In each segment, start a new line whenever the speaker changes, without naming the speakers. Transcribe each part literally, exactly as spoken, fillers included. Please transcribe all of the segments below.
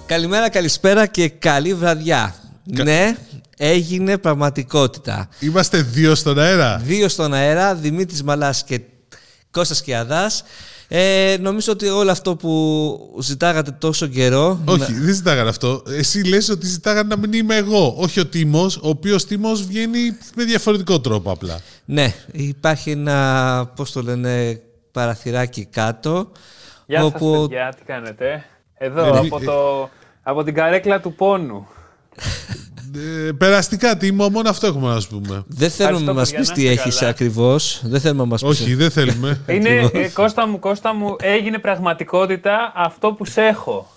Καλημέρα, καλησπέρα και καλή βραδιά. Κα... Ναι, έγινε πραγματικότητα.
Είμαστε δύο στον αέρα.
Δύο στον αέρα, Δημήτρης Μαλάς και Κώστας Κιαδάς. Ε, νομίζω ότι όλο αυτό που ζητάγατε τόσο καιρό...
Όχι, να... δεν ζητάγανε αυτό. Εσύ λες ότι ζητάγανε να μην είμαι εγώ, όχι ο Τίμος, ο οποίος Τίμος βγαίνει με διαφορετικό τρόπο απλά.
Ναι, υπάρχει ένα, πώς το λένε, παραθυράκι κάτω.
Γεια
όπου...
σας παιδιά, τι κάνετε? Εδώ, ε, από, το, από την καρέκλα του πόνου.
Ε, περαστικά, Τίμο, μόνο αυτό έχουμε να σου πούμε.
Δεν θέλουμε να μας πεις τι έχεις ακριβώς. Δεν θέλουμε να μας πεις.
Όχι, δεν θέλουμε.
Είναι, ε, Κώστα μου, Κώστα μου, έγινε πραγματικότητα αυτό που σε έχω.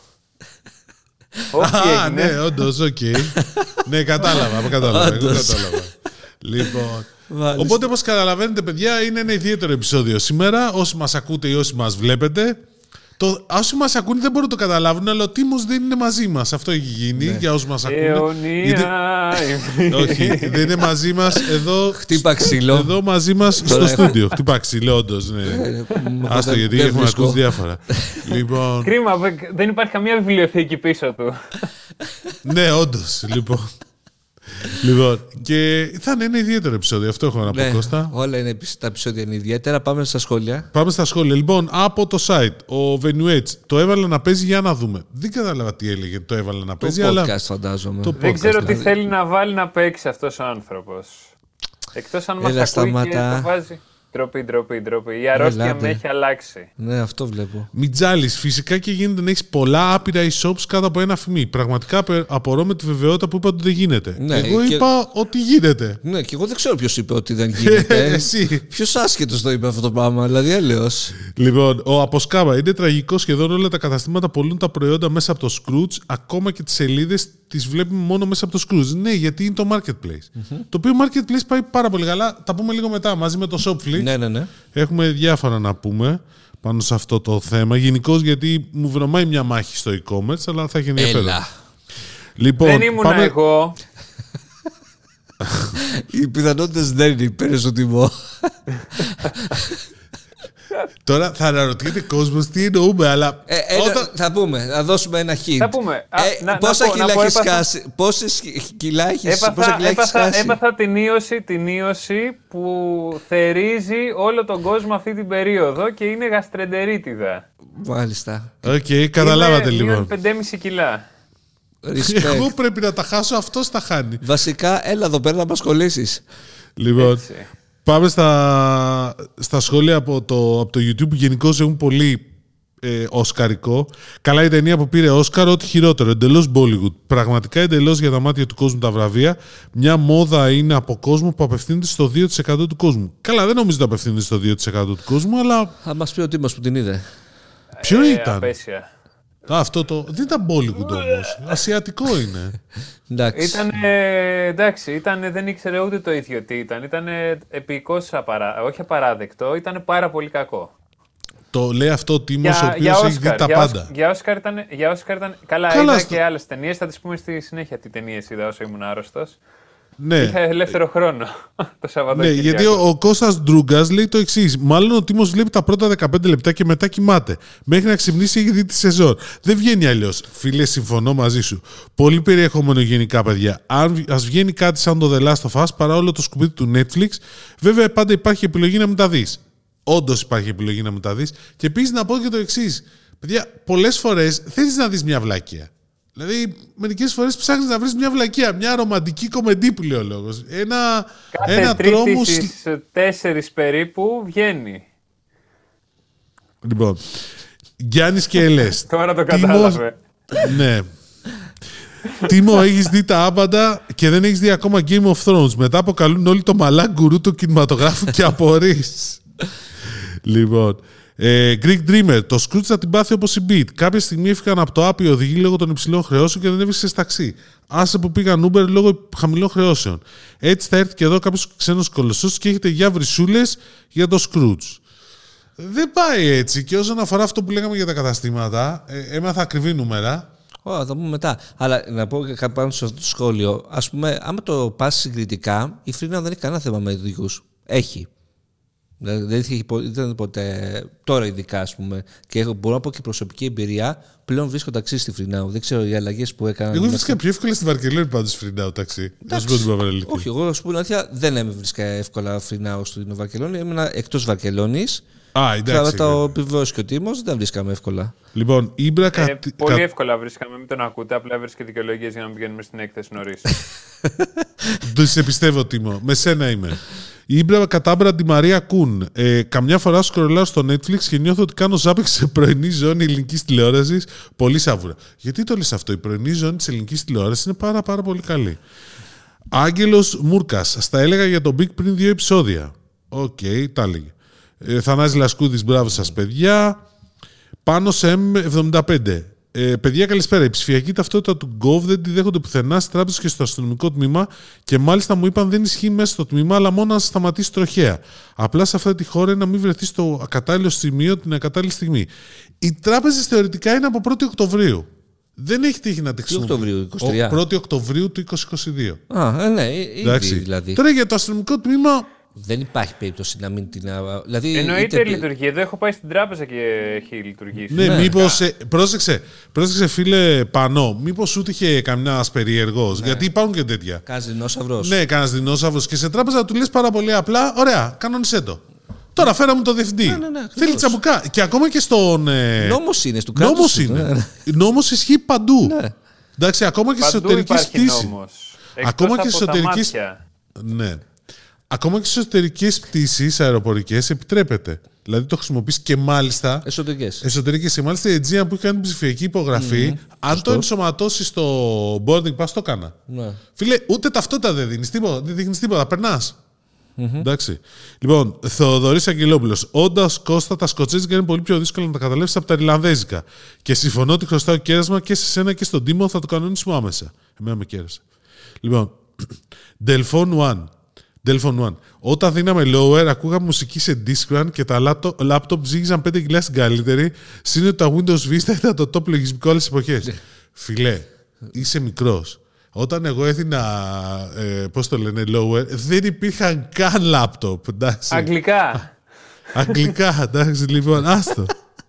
Α, ναι, όντως, οκ. Ναι, κατάλαβα, κατάλαβα. κατάλαβα. Λοιπόν, μάλιστα. Οπότε όπως καταλαβαίνετε παιδιά, είναι ένα ιδιαίτερο επεισόδιο σήμερα. Όσοι μας ακούτε ή όσοι μας βλέπετε, το, όσοι μας ακούνε δεν μπορούν να το καταλάβουν, αλλά ο Τίμος δεν είναι μαζί μας. Αυτό έχει γίνει, ναι. Για όσους μας ακούνε.
Αιωνία,
γιατί... Όχι, δεν είναι μαζί μας εδώ.
Χτύπα ξύλο.
Εδώ μαζί μας στο στούντιο. Χτύπα ξύλο, όντως. Ναι. Άστο, γιατί έχουμε ακούσει διάφορα. Λοιπόν...
Κρίμα, δεν υπάρχει καμία βιβλιοθήκη πίσω του.
Ναι, όντως. Λοιπόν... Λοιπόν, και θα είναι ένα ιδιαίτερο επεισόδιο. Αυτό έχω να πω, ναι, Κώστα.
Όλα είναι, τα επεισόδια είναι ιδιαίτερα. Πάμε στα σχόλια.
Πάμε στα σχόλια. Λοιπόν, από το site, ο Venuets το έβαλε να παίζει για να δούμε. Δεν κατάλαβα τι έλεγε, το έβαλε να παίζει.
Το podcast,
αλλά...
φαντάζομαι.
Το
δεν
podcast,
ξέρω
δηλαδή.
τι θέλει να βάλει να παίξει αυτός ο άνθρωπος. Εκτός αν μας ακούει σταματά. Και το βάζει. Ντροπή, ντροπή, ντροπή. Η αρρώστια Ελάτε. με έχει αλλάξει.
Ναι, αυτό βλέπω.
Μην τζάλεις. Φυσικά και γίνεται να έχεις πολλά άπειρα e-shops κάτω από ένα φημί. Πραγματικά απορώ με τη βεβαιότητα που είπα ότι δεν γίνεται. Ναι, εγώ και... είπα ότι γίνεται.
Ναι, και εγώ δεν ξέρω ποιος είπε ότι δεν γίνεται.
Εσύ.
Ποιος άσχετος το είπε αυτό το πράγμα, δηλαδή έλεος.
Λοιπόν, ο Αποσκάβα. Είναι τραγικό, σχεδόν όλα τα καταστήματα πωλούν τα προϊόντα μέσα από το Scrooge, ακόμα και τις σελίδες τις βλέπουμε μόνο μέσα από το Scrooge. Ναι, γιατί είναι το Marketplace. Mm-hmm. Το οποίο Marketplace πάει πάρα πολύ καλά. Τα πούμε λίγο μετά μαζί με το Shopflix.
Ναι, ναι, ναι.
Έχουμε διάφορα να πούμε πάνω σε αυτό το θέμα. Γενικώς γιατί μου βρωμάει μια μάχη στο e-commerce, αλλά θα έχει ενδιαφέρον.
Έλα.
Λοιπόν,
δεν ήμουν
πάμε...
εγώ.
Οι πιθανότητες δεν είναι υπέρ στο τιμό.
Τώρα θα αναρωτιέται κόσμος τι εννοούμε, αλλά.
Ε, ένα, όταν... Θα πούμε, θα δώσουμε ένα hint.
Θα πούμε. Α,
ε,
να,
πόσα
να πω,
κιλά
να πω,
έχεις
έπαθα...
χάσει, πόσες κιλά έχεις,
έπαθα,
πόσα κιλά
έπαθα,
έχεις χάσει.
Έπαθα την ίωση, την ίωση που θερίζει όλο τον κόσμο αυτή την περίοδο και είναι γαστρεντερίτιδα.
Μάλιστα.
Οκ, okay, καταλάβατε
είναι,
λοιπόν.
Είναι πέντε κόμμα πέντε κιλά.
Respect. Εγώ πρέπει να τα χάσω, αυτός τα χάνει.
Βασικά, έλα εδώ πέρα να απασχολήσεις.
Λοιπόν,
έτσι.
Πάμε στα, στα σχόλια από το, από το YouTube που γενικώς έχουν πολύ ε, οσκαρικό. Καλά η ταινία που πήρε Όσκαρ, ό,τι χειρότερο. Εντελώς Bollywood. Πραγματικά εντελώς για τα μάτια του κόσμου τα βραβεία. Μια μόδα είναι από κόσμο που απευθύνεται στο δύο τοις εκατό του κόσμου. Καλά, δεν νομίζω ότι απευθύνεται στο δύο τοις εκατό του κόσμου, αλλά.
Θα μας πει ο Τίμος που την είδε.
Ποιο
ε,
ήταν?
Απέσια.
Α, αυτό το. Δεν ήταν Bollywood όμως. Ασιατικό είναι.
Ήταν, εντάξει, ήτανε, δεν ήξερε ούτε το ίδιο τι ήταν. Ήταν επικώς απαρά... όχι απαράδεκτο, ήταν πάρα πολύ κακό.
Το λέει αυτό ο Τίμος, ο οποίος έχει δει τα
για
πάντα.
Για Όσκαρ ήταν, για Όσκαρ ήταν... Καλά,
Καλά
είδα
στο...
και άλλες ταινίες, θα τις πούμε στη συνέχεια τι ταινίες είδα όσο ήμουν άρρωστος.
Ναι.
Είχα ελεύθερο χρόνο το Σαββατοκύριακο.
Ναι, γιατί ο, ο Κώστας Ντρούγκας λέει το εξής. Μάλλον ο Τίμος βλέπει τα πρώτα δεκαπέντε λεπτά και μετά κοιμάται. Μέχρι να ξυπνήσει έχει δει τη σεζόν. Δεν βγαίνει αλλιώς. Φίλε, συμφωνώ μαζί σου. Πολύ περιεχόμενο γενικά, παιδιά. Αν ας βγαίνει κάτι σαν το The Last of Us παρά όλο το σκουπίδι του Netflix, βέβαια πάντα υπάρχει επιλογή να μην τα δεις. Όντως υπάρχει επιλογή να μην τα δεις. Και επίσης να πω και το εξής. Παιδιά, πολλές φορές θέλεις να δεις μια βλάκια. Δηλαδή, μερικές φορές ψάχνεις να βρεις μια βλακεία, μια ρομαντική κομμεντή που λέει ο λόγος. Ένα,
Κάθε
ένα
τρίτη
τρόμο...
στις τέσσερις περίπου βγαίνει.
Λοιπόν, Γιάννης και Ελές.
Τώρα το κατάλαβε.
Ναι. Τίμο, έχεις δει τα άπαντα και δεν έχεις δει ακόμα Game of Thrones. Μετά αποκαλούν όλοι το μαλά γκουρού του κινηματογράφου και απορείς. Λοιπόν... Ε, Greek Dreamer, το Scrooge θα την πάθει όπως η Beat. Κάποια στιγμή έφυγαν από το app οι οδηγοί λόγω των υψηλών χρεώσεων και δεν έβρισκες ταξί. Άσε που πήγαν Uber λόγω χαμηλών χρεώσεων. Έτσι θα έρθει και εδώ κάποιος ξένος κολοσσός και έχετε για βρυσούλες για το Scrooge. Δεν πάει έτσι. Και όσον αφορά αυτό που λέγαμε για τα καταστήματα, ε, έμαθα ακριβή νούμερα.
Ω, θα πούμε μετά. Αλλά να πω και πάνω σε αυτό το σχόλιο. Ας πούμε, άμα το πας συγκριτικά, η Freenow δεν έχει κανένα θέμα με οδηγούς. Έχει. Δηλαδή, δεν είχε, ήταν ποτέ. Τώρα, ειδικά, ας πούμε. Και έχω, μπορώ να πω και προσωπική εμπειρία. Πλέον βρίσκω ταξί στη Φρινάου. Δεν ξέρω οι αλλαγές που έκαναν.
Εγώ βρίσκα πιο εύκολα στη Βαρκελόνη πάντως Φρινάου ταξί.
Όχι, εγώ να σου πω την αλήθεια, δεν έμεινε βρίσκα εύκολα Φρινάου στην Βαρκελόνη. Έμεινα εκτός Βαρκελόνης.
Α, εντάξει.
Θα το επιβεβαιώσει και ο Τίμος, δεν τα βρίσκαμε εύκολα.
Λοιπόν, Ήμπρα.
Ε,
κα...
πολύ
κα...
εύκολα βρίσκαμε, μην τον ακούτε. Απλά βρίσκεται δικαιολογίες για να μην πηγαίνουμε στην έκθεση νωρίς.
Το σε πιστεύω, Τίμο. Με σένα είμαι. Η Ήμπρα Κατάμπρα τη Μαρία Κούν. Ε, καμιά φορά σκρολάω στο Netflix και νιώθω ότι κάνω ζάπινγκ σε πρωινή ζώνη ελληνικής τηλεόρασης. Πολύ σαβούρα. Γιατί το λες αυτό? Η πρωινή ζώνη της ελληνικής τηλεόρασης είναι πάρα, πάρα πολύ καλή. Άγγελος Μούρκας. Στα έλεγα για τον Big πριν δύο επεισόδια. Οκ, okay, τα έλεγε. Ε, Θανάση Λασκούδης, μπράβο σας, παιδιά. Πάνω σε εμ εβδομήντα πέντε. Ε, παιδιά, καλησπέρα. Η ψηφιακή ταυτότητα του Gov δεν τη δέχονται πουθενά στις τράπεζες και στο αστυνομικό τμήμα και μάλιστα μου είπαν δεν ισχύει μέσα στο τμήμα, αλλά μόνο να σταματήσει τροχαία. Απλά σε αυτή τη χώρα να μην βρεθεί στο ακατάλληλο σημείο την ακατάλληλη στιγμή. Οι τράπεζες θεωρητικά είναι από πρώτη Οκτωβρίου. Δεν έχει τύχει να τη
χρησιμοποιήσει.
πρώτη Οκτωβρίου του είκοσι είκοσι δύο.
Α, ναι, ήδη δηλαδή.
Τώρα για το αστυνομικό τμήμα.
Δεν υπάρχει περίπτωση να μην την. Δηλαδή,
εννοείται
είτε...
λειτουργεί. Εδώ έχω πάει στην τράπεζα και έχει λειτουργήσει.
Ναι, ναι. Μήπως. Ε, πρόσεξε, πρόσεξε, φίλε Πανό, μήπως ούτε είχε κανένα περίεργος. Ναι. Γιατί υπάρχουν και τέτοια.
Κάνας δεινόσαυρος.
Ναι, κάνας δεινόσαυρος. Και σε τράπεζα του λες πάρα πολύ απλά, ωραία, κανόνισέ το. Τώρα φέρα μου το διευθυντή.
Ναι, ναι, ναι,
θέλει τσαμπουκά. Και ακόμα και στον. Ε...
Νόμος είναι, του κράτους.
Νόμος είναι. Ναι. Νόμος ισχύει παντού.
Ναι.
Εντάξει, ακόμα και στι εσωτερικέ πτήσεις. Ακόμα και στι εσωτερικέ. Ναι. Ακόμα και στις εσωτερικές πτήσεις αεροπορικές επιτρέπεται. Δηλαδή το χρησιμοποιείς και μάλιστα.
Εσωτερικές.
Εσωτερικές. Και μάλιστα η Aegean που έχει κάνει την ψηφιακή υπογραφή, mm, αν σωστό. Το ενσωματώσεις στο boarding pass, το έκανα.
Ναι.
Φίλε, ούτε ταυτότητα δεν δίνεις τίποτα. Δεν δείχνεις τίποτα. Περνάς. Mm-hmm. Εντάξει. Λοιπόν, Θοδωρής Αγγελόπουλος. Όντας, Κώστα, τα σκοτσέζικα είναι πολύ πιο δύσκολα να τα καταλάβεις από τα ιρλανδέζικα. Και συμφωνώ ότι χρωστάω κέρασμα και σε σένα και στον Τίμο θα το κανονίσουμε άμεσα. Εμένα με κέρασε. Λοιπόν, Delphone One. Delphone One. Όταν δίναμε lower, ακούγαμε μουσική σε Discman και τα laptop ζήγησαν πέντε κιλά στην καλύτερη. Συν τα Windows Vista ήταν το top λογισμικό όλες τις εποχές. Φιλέ, είσαι μικρός. Όταν εγώ έδινα, ε, πώς το λένε, lower, δεν υπήρχαν καν laptop. Εντάξει.
Αγγλικά.
Αγγλικά, εντάξει, λοιπόν, άστο.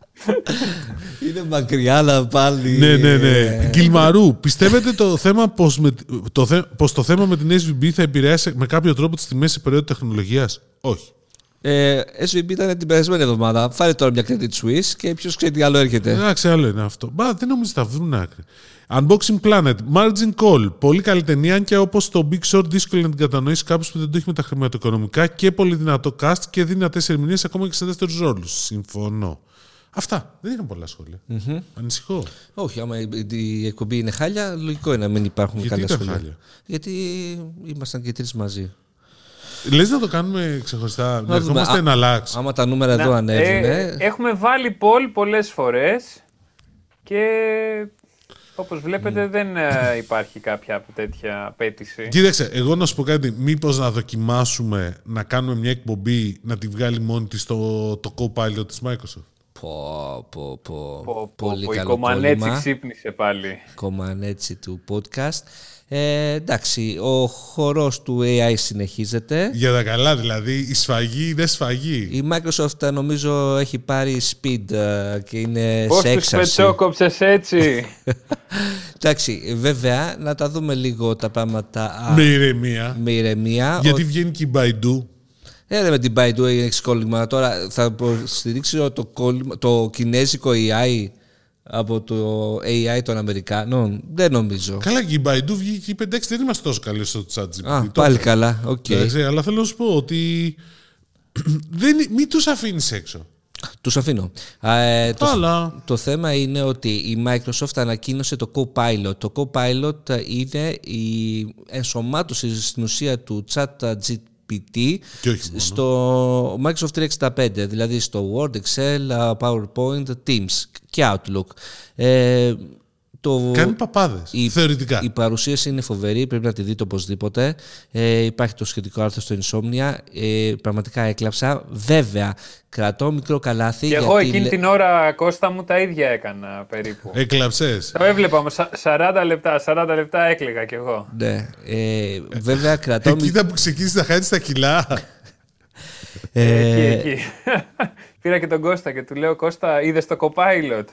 Είναι μακριά να πάλι.
Ναι, ναι, ναι. Γκυλμαρού, πιστεύετε το θέμα πως, με, το, θε, πως το θέμα με την ες βι μπι θα επηρεάσει με κάποιο τρόπο τις τιμές σε περίοδο τεχνολογίας? Όχι.
Ε, ες βι μπι ήταν την περασμένη εβδομάδα. Φάρε τώρα μια Credit Suisse και ποιος ξέρει τι άλλο έρχεται.
Εντάξει, άλλο είναι αυτό. Μπα, δεν νομίζω θα βρουν άκρη. Unboxing Planet, Margin Call. Πολύ καλή ταινία, και όπως το Big Short δύσκολο να την κατανοήσει κάποιος που δεν το έχει με τα χρηματοοικονομικά, και πολύ δυνατό cast και δυνατές ερμηνείες ακόμα και σε δεύτερους ρόλους. Συμφωνώ. Αυτά. Δεν είναι πολλά σχόλια. Mm-hmm. Ανησυχώ.
Όχι, άμα η εκπομπή είναι χάλια, λογικό είναι να μην υπάρχουν
γιατί
καλά σχόλια.
Χάλια?
Γιατί ήμασταν και τρεις μαζί.
Λες να το κάνουμε ξεχωριστά, να ερχόμαστε να αλλάξει.
Άμα τα νούμερα εδώ ανέβουν.
Ε, έχουμε βάλει poll πολλές φορές και όπως βλέπετε mm. δεν ε, υπάρχει κάποια τέτοια απέτηση.
Κοίταξε, εγώ να σου πω κάτι. Μήπως να δοκιμάσουμε να κάνουμε μια εκπομπή να τη βγάλει μόνη της το, το Copilot της Microsoft?
Πω, πω, πω.
πω,
Πολύ
πω,
καλό
η κομμανέτσι
κόλλημα.
ξύπνησε πάλι.
Κομμανέτσι του podcast. Ε, εντάξει, ο χορός του έι άι συνεχίζεται.
Για τα καλά, δηλαδή η σφαγή είναι σφαγή.
Η Microsoft νομίζω έχει πάρει speed και είναι
πώς
σε έξαρση.
Πώς τους πετσόκοψες έτσι?
Εντάξει, βέβαια, να τα δούμε λίγο τα πράγματα
με ηρεμία.
Με ηρεμία.
Γιατί
ο...
βγαίνει και η Baidu.
Ε, με την Baidu έχει κόλλημα. Τώρα θα υποστηρίξει το, κόλλημα, το κινέζικο έι άι από το έι άι των Αμερικάνων? Δεν νομίζω.
Καλά, και η Baidu βγήκε και είπε εντάξει, δεν είμαστε τόσο καλοί στο ChatGPT.
Α, πάλι καλά. Okay.
Αλλά θέλω να σου πω ότι δεν, μην τους αφήνεις έξω.
Τους αφήνω. Ε, το,
Αλλά...
το θέμα είναι ότι η Microsoft ανακοίνωσε το Copilot. Το Copilot είναι η ενσωμάτωση στην ουσία του ChatGPT στο Microsoft τριακόσια εξήντα πέντε, δηλαδή στο Word, Excel, PowerPoint, Teams και Outlook. Ε, το...
Κάνει παπάδες,
η,
θεωρητικά.
Η παρουσίαση είναι φοβερή, πρέπει να τη δείτε οπωσδήποτε. Ε, υπάρχει το σχετικό άρθρο στο Insomnia. Ε, πραγματικά έκλαψα. Βέβαια, κρατώ μικρό καλάθι.
Και εγώ εκείνη την ώρα, Κώστα μου, τα ίδια έκανα περίπου.
Έκλαψες?
Το έβλεπα όμως, σαράντα λεπτά, σαράντα λεπτά έκλαιγα κι εγώ.
Ναι. Ε, βέβαια, κρατώ...
Εκεί ήταν που ξεκίνησε να χάνεις τα κιλά.
Ε, εκεί, εκεί. Πήρα και τον Κώστα και του λέω, Κώστα, είδες το Copilot?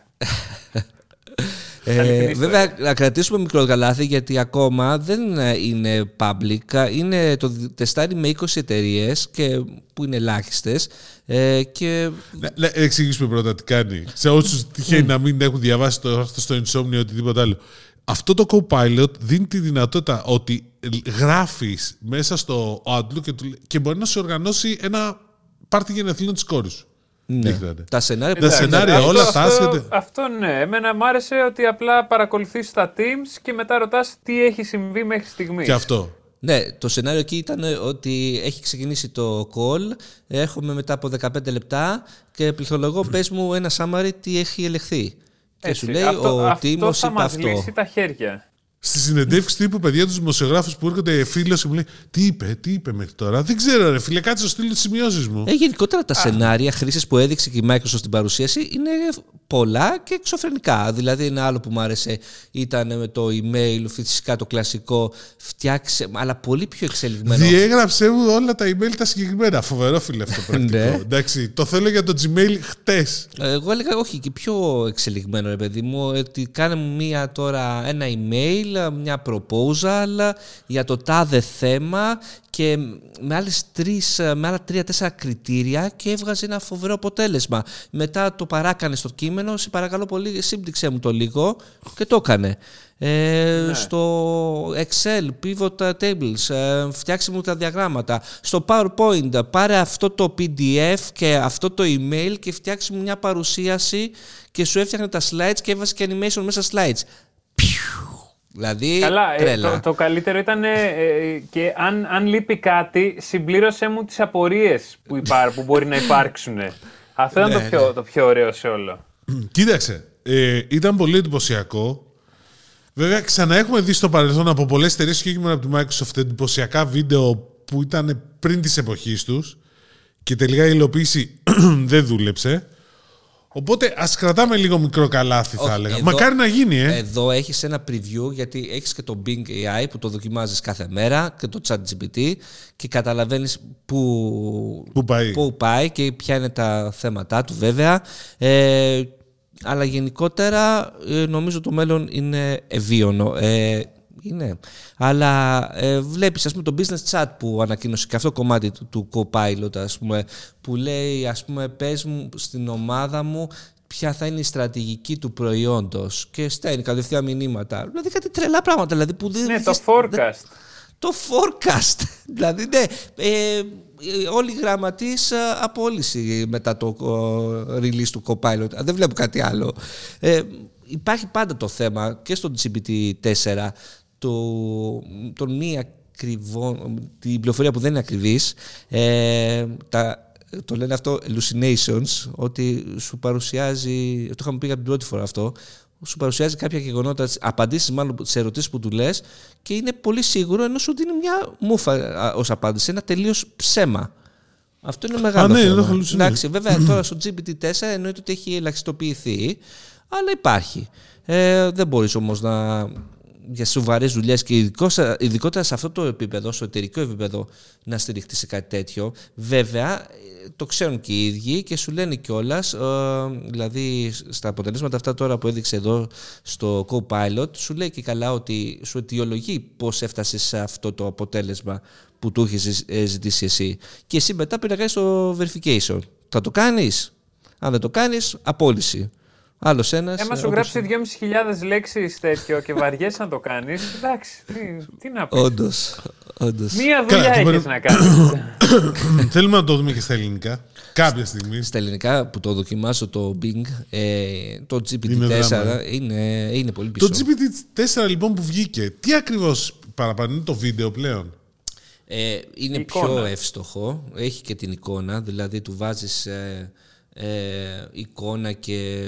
Ε, βέβαια, να κρατήσουμε μικρό καλάθι, γιατί ακόμα δεν είναι public. Είναι, το τεστάρει με είκοσι εταιρείες που είναι ελάχιστες. Ε, και...
Να, να εξηγήσουμε πρώτα τι κάνει. Σε όσους τυχαίνει να μην έχουν διαβάσει το άρθρο στο Insomnia ή οτιδήποτε άλλο. Αυτό το Copilot δίνει τη δυνατότητα ότι γράφεις μέσα στο Outlook και, και μπορεί να σου οργανώσει ένα πάρτι γενεθλίων της κόρης σου.
Ναι. Τα σενάρια,
τα σενάρια
αυτό,
όλα
αυτό,
τα άσχετε.
Αυτό ναι. Εμένα μου άρεσε ότι απλά παρακολουθείς τα Teams και μετά ρωτάς τι έχει συμβεί μέχρι στιγμής.
Και αυτό.
Ναι, το σενάριο εκεί ήταν ότι έχει ξεκινήσει το call, έρχομαι μετά από δεκαπέντε λεπτά και πληθολογώ, πες μου ένα summary τι έχει ελεχθεί. Και σου λέει
αυτό,
ο Τίμος είπε αυτό.
Αυτό θα μας λύσει τα χέρια.
Στη συνεντεύξη τύπου, παιδιά, τους δημοσιογράφους που έρχονται φίλος και μου λέει τι είπε, τι είπε μέχρι τώρα. Δεν ξέρω, ρε φίλε, κάτσε στο στείλω τις σημειώσεις μου.
Ε, γενικότερα τα Α. σενάρια χρήσης που έδειξε και η Microsoft στην παρουσίαση είναι πολλά και εξωφρενικά. Δηλαδή, ένα άλλο που μου άρεσε ήταν με το email, φυσικά το κλασικό, φτιάξε, αλλά πολύ πιο εξελιγμένο.
Διέγραψε μου όλα τα email τα συγκεκριμένα. Φοβερό, φίλε, αυτό πρακτικό.
Ναι.
Εντάξει, το θέλω για το Gmail χτες.
Εγώ έλεγα όχι, και πιο εξελιγμένο, ρε παιδί μου, ότι κάνε μου μία τώρα ένα email, μια proposal για το τάδε θέμα και με, άλλες τρεις, με άλλα τρία-τέσσερα κριτήρια και έβγαζε ένα φοβερό αποτέλεσμα. Μετά το παράκανε στο κείμενο, σε παρακαλώ πολύ, σύμπτυξέ μου το λίγο και το έκανε. Ε, ναι. Στο Excel, pivot tables, ε, φτιάξε μου τα διαγράμματα. Στο PowerPoint, πάρε αυτό το πι ντι εφ και αυτό το email και φτιάξε μου μια παρουσίαση και σου έφτιαχνε τα slides και έβαζε και animation μέσα slides. Δηλαδή,
καλά,
τρέλα.
Ε, το, το καλύτερο ήταν ε, και αν, αν λείπει κάτι, συμπλήρωσέ μου τις απορίες που, υπά, που μπορεί να υπάρξουν. Αυτό ήταν
ναι,
το, πιο,
ναι.
το πιο ωραίο σε όλο.
Κοίταξε, ε, ήταν πολύ εντυπωσιακό. Βέβαια, ξαναέχουμε δει στο παρελθόν από πολλές εταιρείες και όχι μόνο από τη Microsoft εντυπωσιακά βίντεο που ήταν πριν της εποχής τους και τελικά η υλοποίηση δεν δούλεψε. Οπότε ας κρατάμε λίγο μικρό καλάθι, θα έλεγα. Εδώ, μακάρι να γίνει, ε.
Εδώ έχεις ένα preview, γιατί έχεις και το Bing έι άι που το δοκιμάζεις κάθε μέρα και το ChatGPT και καταλαβαίνεις που,
που, πάει.
που πάει και ποια είναι τα θέματά του, βέβαια. Ε, αλλά γενικότερα ε, νομίζω το μέλλον είναι ευίωνο. Ε, είναι. Αλλά ε, βλέπεις, ας πούμε, το business chat που ανακοίνωσε και αυτό το κομμάτι του, του Copilot, ας πούμε, που λέει, ας πούμε, πες μου στην ομάδα μου ποια θα είναι η στρατηγική του προϊόντος και στέλνει κατευθείαν μηνύματα. Δηλαδή κάτι τρελά πράγματα. Δηλαδή, που δεν,
ναι, το forecast.
Το forecast. Δηλαδή, ναι, ε, όλοι οι γραμματείς απόλυση μετά το release του Copilot. Δεν βλέπω κάτι άλλο. Ε, υπάρχει πάντα το θέμα και στο τζι πι τι τέσσερα το, το μη ακριβό, την πληροφορία που δεν είναι ακριβής, ε, τα, το λένε αυτό hallucinations, ότι σου παρουσιάζει, το είχαμε πει για την πρώτη φορά αυτό, σου παρουσιάζει κάποια γεγονότα, απαντήσεις μάλλον σε ερωτήσεις που του λες και είναι πολύ σίγουρο, ενώ σου δίνει μια μούφα ως απάντηση, ένα τελείως ψέμα. Αυτό είναι μεγάλο
Α, ναι,
θέμα.
είναι
Εντάξει, βέβαια τώρα στο τζι πι τι τέσσερα εννοείται ότι έχει ελαχιστοποιηθεί, αλλά υπάρχει. Ε, δεν μπορείς όμως να, για σοβαρές δουλειές και ειδικότερα σε αυτό το επίπεδο, στο εταιρικό επίπεδο, να στηριχτεί σε κάτι τέτοιο. Βέβαια, το ξέρουν και οι ίδιοι και σου λένε κιόλας, ε, δηλαδή στα αποτελέσματα αυτά τώρα που έδειξε εδώ στο Copilot, σου λέει και καλά ότι σου αιτιολογεί πώς έφτασες σε αυτό το αποτέλεσμα που του έχεις ζητήσει εσύ. Και εσύ μετά πρέπει να κάνεις το verification. Θα το κάνεις? Αν δεν το κάνεις, απόλυση. Άλλος ένας.
Έμα σου
όπως...
γράψει δυόμισι χιλιάδες λέξεις τέτοιο και βαριέσαι να το κάνεις. Εντάξει, τι, τι να πεις.
Όντως, όντως.
Μία δουλειά έχεις να κάνεις.
Θέλουμε να το δούμε και στα ελληνικά. Κάποια στιγμή.
Στα ελληνικά που το δοκιμάσω το Bing, ε, το τζι πι τι τέσσερα είναι, είναι, είναι πολύ πίσω.
Το τζι πι τι τέσσερα λοιπόν που βγήκε, τι ακριβώς παραπάνω είναι το βίντεο πλέον?
Ε, είναι
εικόνα.
Πιο εύστοχο, έχει και την εικόνα, δηλαδή του βάζεις ε, ε, εικόνα και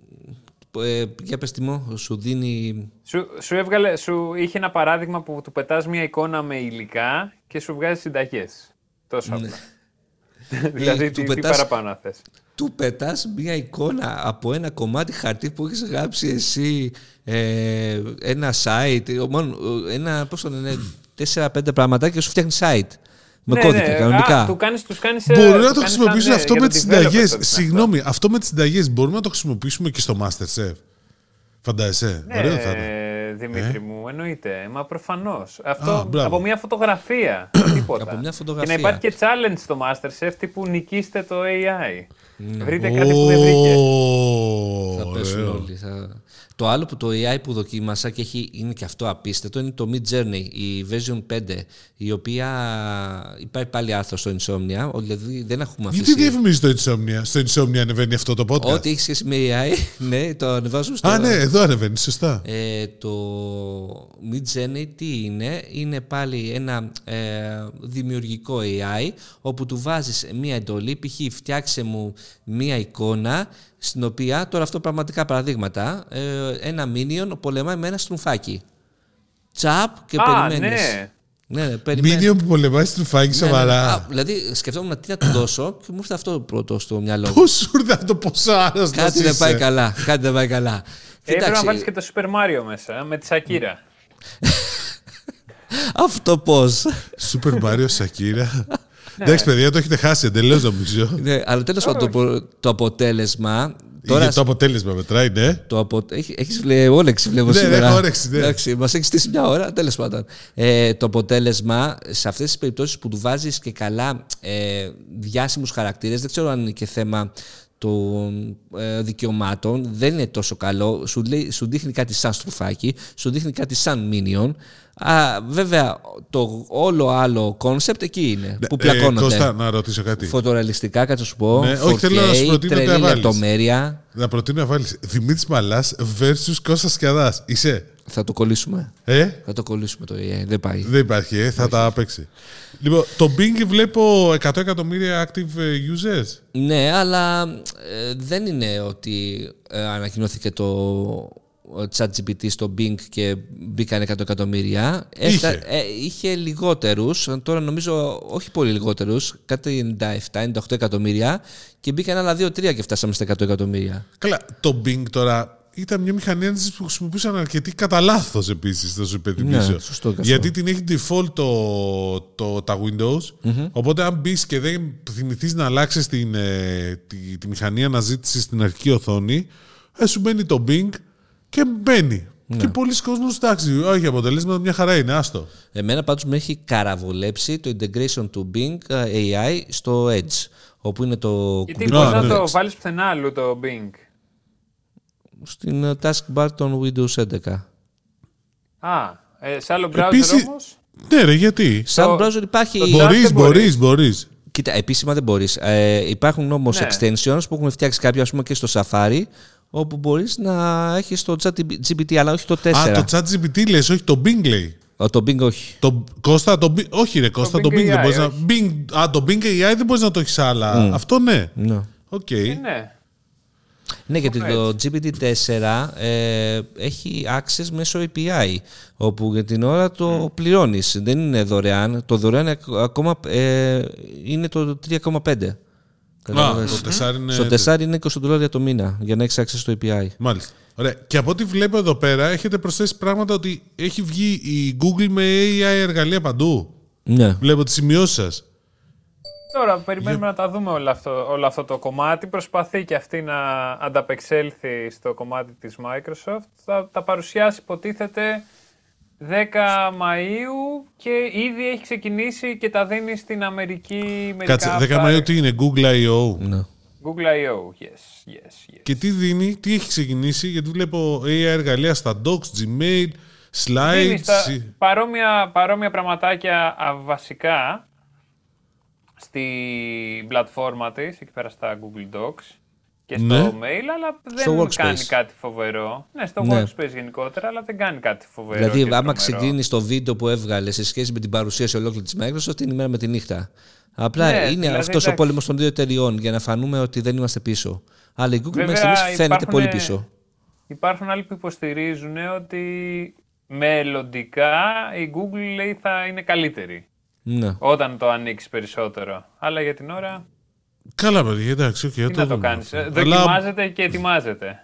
ε, για πες τι μου, σου δίνει...
Σου, σου, έβγαλε, σου είχε ένα παράδειγμα που του πετάς μια εικόνα με υλικά και σου βγάζει συνταγές. Τόσο απλά. Ναι. δηλαδή τι, τι παραπάνω θες.
Του πετάς μια εικόνα από ένα κομμάτι χαρτί που έχεις γράψει εσύ, ε, ένα site, μόνο, ένα, πώς το λένε, τέσσερα πέντε πραγματάκια και σου φτιάχνει site. Με
ναι,
κώδικα,
ναι.
κανονικά.
Α, του κάνεις, τους κάνεις,
μπορούμε
του
να το χρησιμοποιήσουν
ναι,
αυτό με τις συνταγές. Συγγνώμη,
αυτό.
αυτό με τις συνταγές μπορούμε να το χρησιμοποιήσουμε και στο MasterChef. Φαντάζεσαι.
Ναι,
ωραίο θα είναι.
Δημήτρη
ε?
μου, εννοείται. Μα προφανώς. Αυτό
Α,
από μια φωτογραφία. Τίποτα.
Από μια φωτογραφία.
Και να υπάρχει και challenge στο MasterChef τύπου νικήστε το έι άι.
Ναι.
Βρείτε κάτι που δεν βρήκε.
Θα πέσουν όλοι. Θα... Το άλλο που το έι άι που δοκίμασα και έχει, είναι και αυτό απίστευτο είναι το Midjourney, η version πέντε, η οποία υπάρχει πάλι άρθρο στο Insomnia, δηλαδή δεν έχουμε αφήσει...
Γιατί διαφημίζει το Insomnia? Στο Insomnia ανεβαίνει αυτό το podcast?
Ό,τι έχει σχέση με έι άι, ναι, το ανεβάζουμε στο...
Α, ναι, εδώ ανεβαίνει, σωστά.
Ε, το Midjourney τι είναι? Είναι πάλι ένα ε, δημιουργικό έι άι, όπου του βάζεις μία εντολή, π.χ. φτιάξε μου μία εικόνα, στην οποία, τώρα αυτό πραγματικά παραδείγματα, ε, ένα minion πολεμάει με ένα στρουμφάκι. Τσαπ και
Α,
περιμένεις.
Ναι.
Ναι, ναι, Minion που πολεμάει στρουμφάκι, σοβαρά.
Ναι, ναι. Α, δηλαδή σκεφτόμουν τι να του δώσω και μου ήρθε αυτό πρώτο στο μυαλό μου.
Πώς σου ήρθε αυτό, πόσο άρρωστος
Κάτι δεν πάει καλά. Κάτι δεν πάει καλά.
Ε, πρέπει να βάλεις και το Super Mario μέσα, με τη Σακύρα.
Αυτό πώς?
Super Mario, Σακύρα. Εντάξει, παιδιά, το έχετε χάσει εντελώς, νομίζω.
Ναι, αλλά τέλος πάντων το, το αποτέλεσμα.
Τώρα... Το αποτέλεσμα μετράει, ναι.
Το απο... Έχει, έχεις βλέ... όρεξη, βλέπω
ναι,
σήμερα.
Ναι, όρεξη, ναι.
Εντάξει, μας έχει στήσει μια ώρα, τέλος πάντων. Ε, το αποτέλεσμα, σε αυτές τις περιπτώσεις που του βάζεις και καλά ε, διάσημους χαρακτήρες, δεν ξέρω αν είναι και θέμα των ε, δικαιωμάτων, δεν είναι τόσο καλό. Σου, λέει, σου δείχνει κάτι σαν στρουφάκι, σου δείχνει κάτι σαν minion. Α, βέβαια, το όλο άλλο κόνσεπτ εκεί είναι. Ναι, που πλακώνονται.
Ε, Κώστα, να ρωτήσω κάτι.
Φωτορεαλιστικά, κάτι να σου πω.
Ναι, όχι, θέλω να σου προτείνω να βάλεις.
Λεπτομέρεια.
Να προτείνω να βάλεις Δημήτρης Μαλάς versus Κώστας Σκιαδάς. Είσαι.
Θα το κολλήσουμε.
Ε?
Θα το κολλήσουμε το έι άι. Δεν πάει.
Δεν υπάρχει, ε, θα τα παίξει. Λοιπόν, το Bing βλέπω εκατό εκατομμύρια active users.
Ναι, αλλά ε, δεν είναι ότι ε, ανακοινώθηκε το ChatGPT στο Bing και μπήκαν εκατό εκατομμύρια.
Είχε.
Ε, είχε λιγότερους, τώρα νομίζω όχι πολύ λιγότερους, κάτι ενενήντα επτά ενενήντα οκτώ εκατομμύρια και μπήκαν άλλα δύο τρία και φτάσαμε στα εκατό εκατομμύρια.
Καλά, το Bing τώρα ήταν μια μηχανή που χρησιμοποιούσαν αρκετοί κατά λάθος επίσης, θα σου υπενθυμίσω.
Ναι, σωστό,
γιατί την έχει default το, το, τα Windows, mm-hmm. οπότε αν μπεις και δεν θυμηθείς να αλλάξεις την, ε, τη, τη μηχανή αναζήτησης στην αρχική οθόνη, ε, σου μπαίνει το Bing και μπαίνει. Ναι. Και πολλοί κόσμος, εντάξει, όχι αποτελέσματα, μια χαρά είναι, άστο.
Εμένα πάντως με έχει καραβολέψει το integration του Bing έι άι στο Edge, όπου είναι το...
Γιατί μπορείς να το βάλεις πουθενά αλλού το Bing.
Στην taskbar των Windows έντεκα.
Α, ε, σε άλλο browser
Επίσης,
όμως.
Ναι ρε, γιατί.
Σε άλλο browser υπάρχει...
Μπορείς, μπορείς, μπορείς.
Κοίτα, επίσημα δεν μπορείς. Ε, υπάρχουν όμως ναι. extensions που έχουμε φτιάξει κάποια, ας πούμε, και στο Safari, όπου μπορείς να έχεις το ChatGPT, αλλά όχι το τέσσερα.
Α, το ChatGPT λες, όχι το Bing λέει.
Ο, το Bing όχι.
Το, Κώστα, το, όχι ρε Κώστα, το, το Bing, Bing δεν μπορείς να... Bing, α, το Bing έι άι δεν μπορείς να το έχεις άλλα. Mm. Αυτό ναι.
Ναι.
Okay.
Ε, ναι.
Ναι, γιατί το τζι πι τι τέσσερα ε, έχει access μέσω έι πι άι, όπου για την ώρα το mm. πληρώνεις. Δεν είναι δωρεάν. Το δωρεάν ακόμα ε, είναι το τρία κόμμα πέντε.
Α, το τεσσάρι είναι...
Στο τεσσάρι είναι είκοσι δολάρια το μήνα για να έχεις access στο έι πι άι.
Μάλιστα. Ωραία. Και από ό,τι βλέπω εδώ πέρα έχετε προσθέσει πράγματα ότι έχει βγει η Google με έι άι εργαλεία παντού.
Ναι.
Βλέπω τις σημειώσεις σας.
Τώρα περιμένουμε για... να τα δούμε όλο αυτό, όλο αυτό το κομμάτι. Προσπαθεί και αυτή να ανταπεξέλθει στο κομμάτι της Microsoft. Θα τα παρουσιάσει, υποτίθεται, δέκα Μαΐου και ήδη έχει ξεκινήσει και τα δίνει στην Αμερική.
Κάτσε, δέκα Μαΐου τι είναι, Google άι ο.
Ναι.
Google άι ο, yes, yes, yes.
Και τι δίνει, τι έχει ξεκινήσει, γιατί βλέπω έι άι εργαλεία στα Docs, Gmail, Slides.
Στα παρόμοια, παρόμοια πραγματάκια βασικά στην πλατφόρμα της, εκεί πέρα στα Google Docs και στο
ναι.
mail, αλλά δεν
στο
κάνει κάτι φοβερό. Ναι, στο
ναι.
Workspace γενικότερα, αλλά δεν κάνει κάτι φοβερό.
Δηλαδή, άμα συγκρίνεις το βίντεο που έβγαλε σε σχέση με την παρουσίαση ολόκληρη της Microsoft, είναι η μέρα με τη νύχτα. Απλά ναι, είναι δηλαδή, αυτός ο πόλεμος των δύο εταιριών για να φανούμε ότι δεν είμαστε πίσω. Αλλά η Google μέχρι στιγμής φαίνεται υπάρχουν, πολύ πίσω.
Υπάρχουν άλλοι που υποστηρίζουν ότι μελλοντικά η Google λέει θα είναι καλύτερη.
Ναι.
Όταν το ανοίξει περισσότερο. Αλλά για την ώρα.
Καλά, παιδιά, εντάξει, okay,
τι
το
να το κάνεις. Δοκιμάζεται Αλλά... και ετοιμάζεται.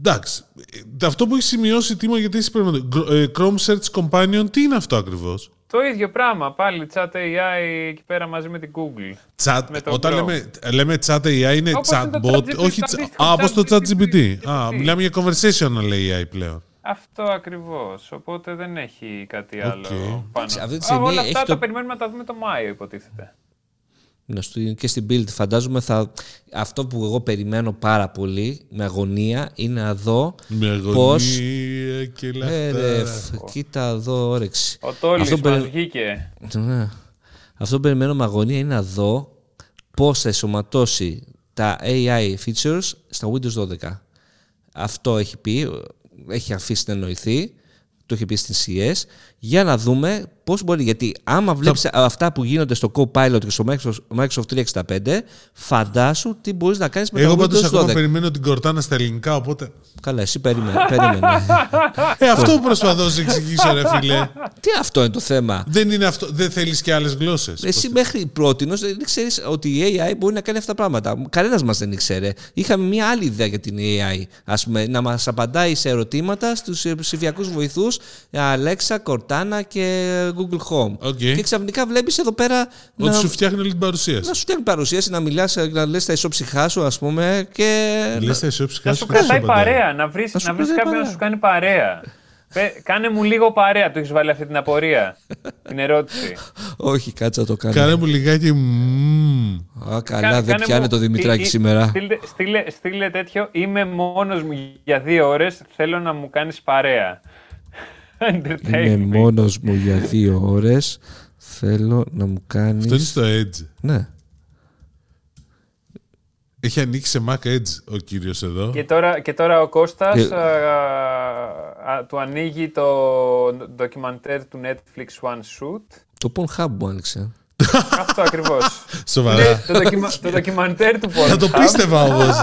Εντάξει. Αυτό που έχει σημειώσει Τίμο, γιατί είσαι πρέπει να... Chrome Search Companion, τι είναι αυτό ακριβώς?
Το ίδιο πράγμα, πάλι chat έι άι εκεί πέρα μαζί με την Google.
Chat, όταν λέμε, λέμε chat έι άι είναι
όπως
chatbot,
είναι
όχι
chat,
α, όπως το chatGPT.
Α,
μιλάμε για conversational έι άι πλέον.
Αυτό ακριβώς, οπότε δεν έχει κάτι άλλο
Okay.
πάνω.
Αυτή τη
Α, όλα
έχει
αυτά
το...
τα περιμένουμε να τα δούμε το Μάιο, υποτίθεται.
Και στην build φαντάζομαι θα... αυτό που εγώ περιμένω πάρα πολύ με αγωνία είναι να δω
με αγωνία
πώς...
και
ε, κοίτα εδώ όρεξη.
Ο Τόλης
αυτό
μας
περι...
βγήκε.
Ναι. Αυτό που περιμένω με αγωνία είναι να δω πώς θα ενσωματώσει τα έι άι features στα Windows δώδεκα. Αυτό έχει πει, έχει αφήσει να εννοηθεί, το έχει πει στην σι ες, για να δούμε πώς μπορεί. Γιατί άμα βλέπεις θα... αυτά που γίνονται στο Copilot και στο Microsoft τριακόσια εξήντα πέντε, φαντάσου τι μπορείς να κάνεις με
Εγώ
τα Windows δώδεκα. Εγώ
πάντως ακόμα περιμένω την Κορτάνα στα ελληνικά, οπότε...
Καλά, εσύ περίμενε. περίμενε.
ε, αυτό που προσπαθώ να σου εξηγήσω, ρε φίλε.
Τι αυτό είναι το θέμα.
Δεν, είναι αυτό, δεν θέλεις και άλλες γλώσσες.
Εσύ μέχρι πρότινος δεν ξέρεις ότι η έι άι μπορεί να κάνει αυτά τα πράγματα. Κανένας μας δεν ήξερε. Είχαμε μια άλλη ιδέα για την έι άι. Ας πούμε, να μας απαντάει σε ερωτήματα στους ψηφιακούς βοηθούς Alexa, Cortana και Google Home.
Okay.
Και ξαφνικά βλέπεις εδώ πέρα.
Ότι
να...
σου φτιάχνει όλη την παρουσίαση.
Να σου φτιάχνει παρουσίαση, να μιλάς, να λες τα ισόψυχά σου, ας πούμε. Και...
Λες τα ισόψυχά
να
σου.
σου κρατάει παρέα, να βρεις,
να
να βρεις κάποιον να σου κάνει παρέα. Κάνε μου λίγο παρέα, του έχεις βάλει αυτή την απορία, την ερώτηση.
Όχι, κάτσε να το κάνω.
Κάνε μου λιγάκι.
Α, καλά, δεν πιάνει το Δημητράκη σήμερα.
Στείλε, στείλε, στείλε τέτοιο, είμαι μόνος μου για δύο ώρες, θέλω να μου κάνεις παρέα.
Είμαι μόνος μου για δύο ώρες, θέλω να μου κάνεις...
Αυτό είναι στο Edge.
Ναι.
Έχει ανοίξει σε Mac Edge ο κύριος εδώ.
Και τώρα, και τώρα ο Κώστας
και...
α, α, α, του ανοίγει το ντοκιμαντέρ του Netflix One Shoot.
Το Pornhub μου άνοιξε.
Αυτό ακριβώς.
Σοβαρά.
Ναι, το, δοκιμα, το ντοκιμαντέρ του Pornhub.
Θα το πίστευα όμως.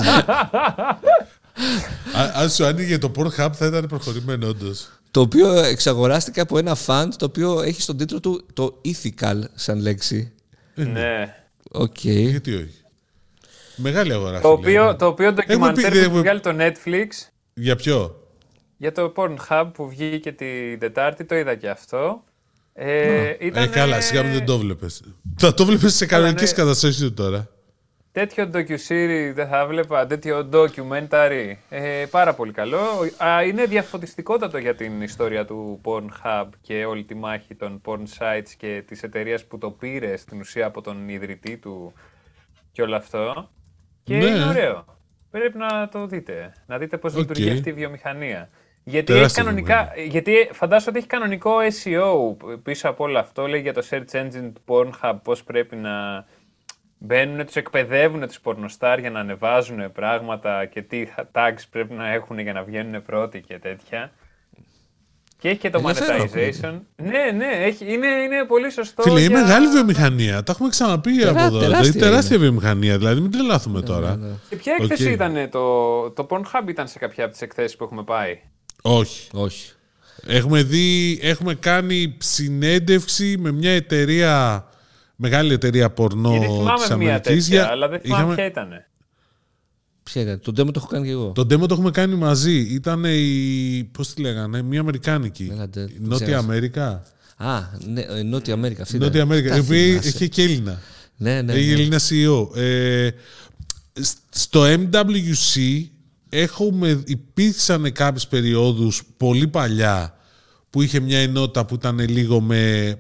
Αν σου άνοιγε το Pornhub θα ήταν προχωρημένο όντως.
Το οποίο εξαγοράστηκε από ένα φαντ το οποίο έχει στον τίτλο του το ethical σαν λέξη.
Ναι.
Οκ. Okay.
Γιατί όχι. Μεγάλη αγορά.
Το οποίο, το οποίο ντοκιμαντέρ που έχει βγάλει το Netflix.
Για ποιο?
Για το Pornhub που βγήκε την Τετάρτη, το είδα και αυτό. Ε, ήταν,
ε, καλά, σιγά μην δεν το βλέπεις. Θα το βλέπεις σε κανονικές ναι. καταστάσεις τώρα.
Τέτοιο docu-series δεν θα βλέπα, τέτοιο documentary. Ε, πάρα πολύ καλό. Α, είναι διαφωτιστικότατο για την ιστορία του Pornhub και όλη τη μάχη των porn sites και της εταιρείας που το πήρε στην ουσία από τον ιδρυτή του και όλο αυτό. Και ναι. είναι ωραίο. Πρέπει να το δείτε. Να δείτε πώς okay. λειτουργεί αυτή η βιομηχανία. Γιατί, έχει κανονικά, γιατί φαντάζομαι ότι έχει κανονικό ες ι ο πίσω από όλο αυτό. Λέει για το search engine του Pornhub πώς πρέπει να μπαίνουν, τους εκπαιδεύουν τους πορνοστάρ για να ανεβάζουν πράγματα και τι tags πρέπει να έχουν για να βγαίνουν πρώτοι και τέτοια. Και έχει και το monetization. Ναι, ναι, έχει, είναι, είναι πολύ σωστό.
Φίλε,
για...
είναι μεγάλη βιομηχανία. Τα έχουμε ξαναπεί Τερά, από εδώ. Τεράστια, δηλαδή, τεράστια βιομηχανία. Δηλαδή, μην τρελάθουμε τώρα.
Ναι, ναι.
Και ποια έκθεση
okay.
ήταν το, το Pornhub ήταν σε κάποια από τις εκθέσεις που έχουμε πάει?
Όχι.
Όχι.
Έχουμε δει, έχουμε κάνει συνέντευξη με μια εταιρεία, μεγάλη εταιρεία πορνό της Αμερικής.
θυμάμαι μια τέτοια, αλλά δεν θυμάμαι είχαμε... ποια ήταν.
Ποια ήταν, το demo το έχω κάνει και εγώ.
Το demo το έχουμε κάνει μαζί. Ήταν η, πώς τη λέγανε, μια αμερικάνικη.
Λέγατε,
η Νότια Αμερικά.
Α, ναι, Νότια Αμέρικα. Αυτή
Νότια Αμέρικα, η οποία είχε και Έλληνα.
Ναι, ναι.
Έχει Έλληνα σι ι ο. Ε, στο εμ ντάμπλιου σι έχουμε, υπήρξαν κάποιες περιόδους πολύ παλιά που είχε μια ενότητα που ήταν λίγο με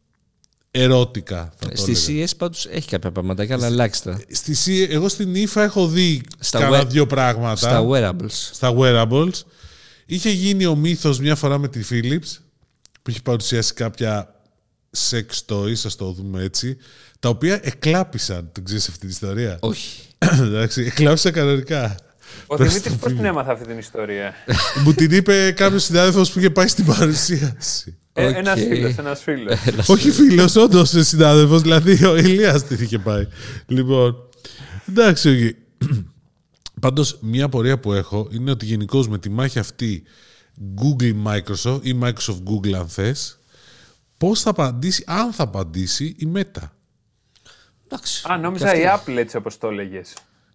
ερώτικα.
Στη σι ες πάντως έχει κάποια πραγματάκια, αλλά ελάχιστα.
Στη σι, εγώ στην ίφα έχω δει κάνα δύο πράγματα.
Στα wearables.
Στα wearables. Είχε γίνει ο μύθος μια φορά με τη Philips που είχε παρουσιάσει κάποια sex toys, ας το δούμε έτσι, τα οποία εκλάπησαν. Το ξέρεις αυτή την ιστορία?
Όχι.
Εντάξει, εκλάπησαν κανονικά.
Ο Δημήτρης πώς την έμαθα αυτή την ιστορία?
Μου την είπε κάποιος συνάδελφος που είχε πάει στην παρουσίαση.
Ε, okay. Ένας φίλος, ένας φίλος.
Όχι φίλος, όντως συνάδελφος, δηλαδή ο Ηλίας την είχε πάει. Λοιπόν, εντάξει, πάντως μια απορία που έχω είναι ότι γενικώς με τη μάχη αυτή Google-Microsoft ή Microsoft-Google αν θες, πώς θα απαντήσει, αν θα απαντήσει η Meta.
Α, νόμιζα η Apple έτσι όπως το έλεγες.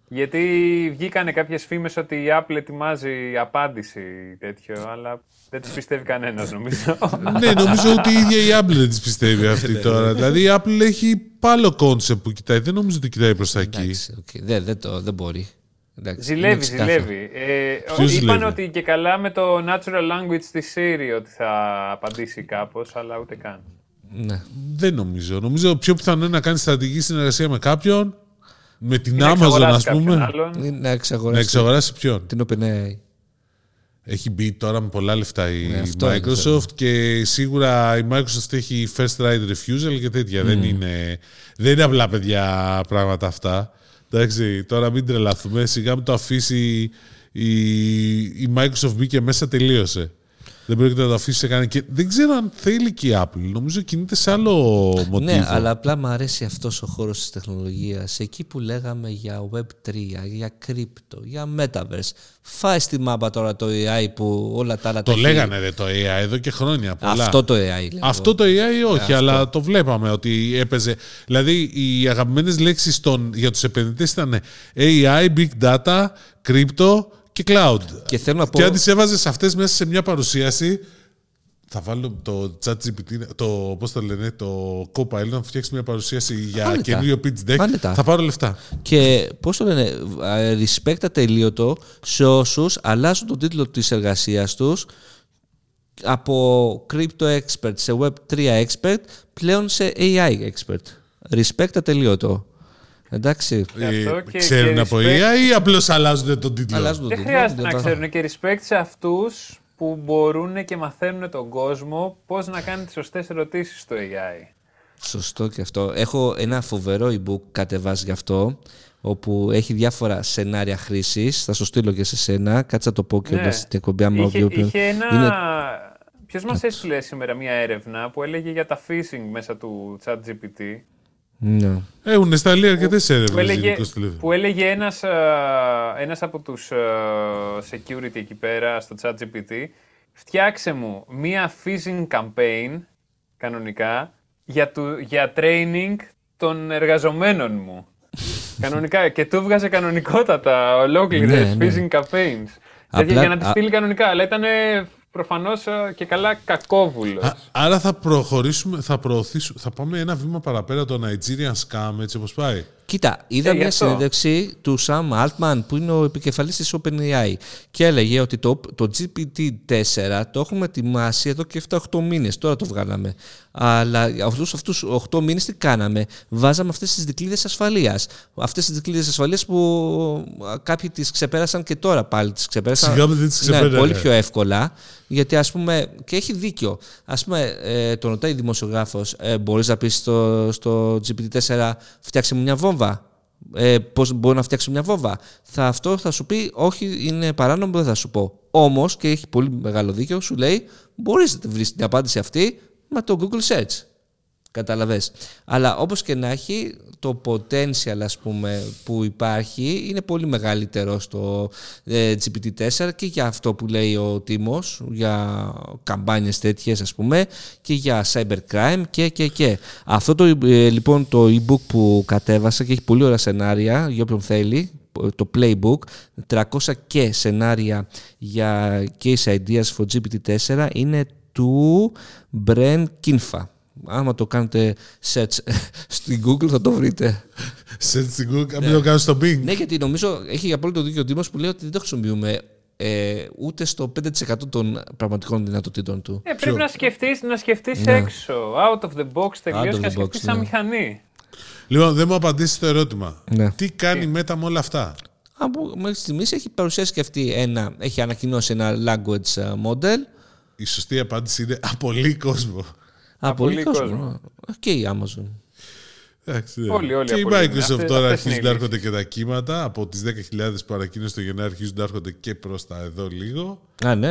Γιατί βγήκανε κάποιες φήμες ότι η Apple ετοιμάζει απάντηση τέτοιο, αλλά δεν τις πιστεύει κανένας, νομίζω.
Ναι, νομίζω ότι η ίδια η Apple δεν τις πιστεύει αυτή τώρα. Δηλαδή η Apple έχει πάλι κόνσεπτ που κοιτάει. Δεν νομίζω ότι κοιτάει προς τα εκεί.
Okay. Δεν, δεν, το, δεν μπορεί. Εντάξει,
ζηλεύει, ζηλεύει. Ε, είπαν ότι και καλά με το natural language της Siri ότι θα απαντήσει κάπως, αλλά ούτε καν.
Ναι.
Δεν νομίζω. Νομίζω πιο πιθανό είναι να κάνει στρατηγική συνεργασία με κάποιον, με την Amazon, ας πούμε.
Να εξαγοράσει,
να εξαγοράσει ποιον.
Την OpenAI.
Έχει μπει τώρα με πολλά λεφτά η
ναι,
Microsoft είναι, και σίγουρα η Microsoft έχει first right refusal και τέτοια. Mm. Δεν, είναι, δεν είναι απλά παιδιά πράγματα αυτά. Εντάξει, τώρα μην τρελαθούμε. Σιγά μην το αφήσει η, η Microsoft μπήκε μέσα, τελείωσε. Δεν πρόκειται να το αφήσει σε κανένα. Και δεν ξέρω αν θέλει και η Apple. Νομίζω κινείται σε άλλο μοτίβο.
Ναι, αλλά απλά μου αρέσει αυτός ο χώρος της τεχνολογίας. Εκεί που λέγαμε για βеб τρία, για crypto, για metaverse. Φάει στη μάπα τώρα το έι άι που όλα τα άλλα
το
τα
λέγανε ρε, το έι άι εδώ και χρόνια. Πολλά.
Αυτό το έι άι. Λέγω.
Αυτό το έι άι όχι,
αυτό.
Αλλά το βλέπαμε ότι έπαιζε. Δηλαδή οι αγαπημένες λέξεις των, για τους επενδυτές ήταν έι άι, big data, crypto και cloud.
Και, θέλω να πω...
και αν τις έβαζες αυτές μέσα σε μια παρουσίαση, θα βάλω το ChatGPT, το, πώς το λένε, το Copilot να φτιάξει μια παρουσίαση για καινούριο pitch deck.
Άνετα.
Θα πάρω λεφτά.
Και πώς το λένε, respect ατελείωτο σε όσους αλλάζουν τον τίτλο της εργασίας τους από crypto expert σε web τρία expert πλέον σε έι άι expert. Respect ατελείωτο. Εντάξει.
Ε, και, ξέρουν και από respect... έι άι ή απλώς αλλάζουν τον τίτλο.
Αλλάζουν
Δεν
τον
χρειάζεται
τίτλο,
να ξέρουν και respect σε αυτούς που μπορούν και μαθαίνουν τον κόσμο πώς να κάνει τις σωστές ερωτήσεις στο έι άι.
Σωστό και αυτό. Έχω ένα φοβερό e-book κατεβάσει γι' αυτό, όπου έχει διάφορα σενάρια χρήσης. Θα σου στείλω και σε σένα. Κάτσε να το πω και ναι. στην εκπομπή.
Είχε, είχε ένα... Είναι... Ποιος μας έστειλε σήμερα μια έρευνα που έλεγε για τα phishing μέσα του ChatGPT.
Ναι.
Έχουν σταλεί αρκετές έρευνες.
Που έλεγε, που έλεγε ένας, ένας από τους security εκεί πέρα στο ChatGPT, φτιάξε μου μία phishing campaign κανονικά για, του, για training των εργαζομένων μου. Κανονικά. Και του βγάζε κανονικότατα ολόκληρες ναι, phishing ναι. campaigns. Απλά, για να τις στείλει κανονικά. Αλλά ήταν προφανώς και καλά κακόβουλος.
Α, άρα θα προχωρήσουμε, θα προωθήσουμε, θα πάμε ένα βήμα παραπέρα το Nigerian Scam, έτσι όπως πάει.
Κοίτα, είδα
ε,
μια συνέντευξη του Sam Altman που είναι ο επικεφαλής της OpenAI και έλεγε ότι το, το τζι πι τι φορ το έχουμε ετοιμάσει εδώ και εφτά οκτώ μήνες, τώρα το βγάλαμε. Αλλά αυτούς αυτούς οκτώ μήνες τι κάναμε, βάζαμε αυτές τις δικλείδες ασφαλείας. Αυτές τις δικλείδες ασφαλείας που κάποιοι τις ξεπέρασαν και τώρα πάλι τις ξεπέρασαν.
Σιγά δεν τις ξεπέρασαν.
Ναι, πολύ πιο εύκολα. Γιατί ας πούμε, και έχει δίκιο. Ας πούμε, ε, τον ρωτάει δημοσιογράφος, ε, μπορείς να πεις στο, στο τζι πι τι φορ φτιάξε μου μια βόμβα. Ε, πώς μπορεί να φτιάξει μια βόμβα. Θα, αυτό θα σου πει, όχι, είναι παράνομο, δεν θα σου πω. Όμως, και έχει πολύ μεγάλο δίκιο, σου λέει, μπορείς να βρεις την απάντηση αυτή με το Google Search. Καταλαβες. Αλλά όπως και να έχει, το potential ας πούμε, που υπάρχει είναι πολύ μεγαλύτερο στο ε, τζι πι τι φορ και για αυτό που λέει ο Τίμος, για καμπάνιες τέτοιες ας πούμε και για cybercrime και και και. Αυτό το, ε, λοιπόν το e-book που κατέβασα και έχει πολύ ωραία σενάρια για όποιον θέλει, το playbook, τριακόσια και σενάρια για case ideas for τζι πι τι φορ είναι του Bren Kinfa. Άμα το κάνετε search στην Google θα το βρείτε.
Search στην Google, αν το κάνω στο Bing.
Ναι, γιατί νομίζω έχει απόλυτο δίκιο ο Τίμος που λέει ότι δεν το χρησιμοποιούμε ε, ούτε στο πέντε τοις εκατό των πραγματικών δυνατοτήτων του.
Ε, πρέπει να σκεφτείς, να σκεφτείς ναι. έξω, out of the box τελείως και να σκεφτείς σαν ναι. μηχανή.
Λοιπόν, δεν μου απαντήσεις το ερώτημα.
Ναι.
Τι κάνει Meta με όλα αυτά?
Από, μέχρι στιγμής έχει παρουσιάσει και αυτή ένα, έχει ανακοινώσει ένα language model.
Η σωστή απάντηση είναι απολύει κόσμο.
Απολύει κόσμο. Και η Amazon.
Εντάξει, ναι.
όλοι, όλοι
και η Microsoft
αυτές,
τώρα αρχίζουν να έρχονται και τα κύματα. Από τις δέκα χιλιάδες που ανακοίνωσε το Γενάρη αρχίζουν να έρχονται και προς τα εδώ λίγο.
Α, ναι.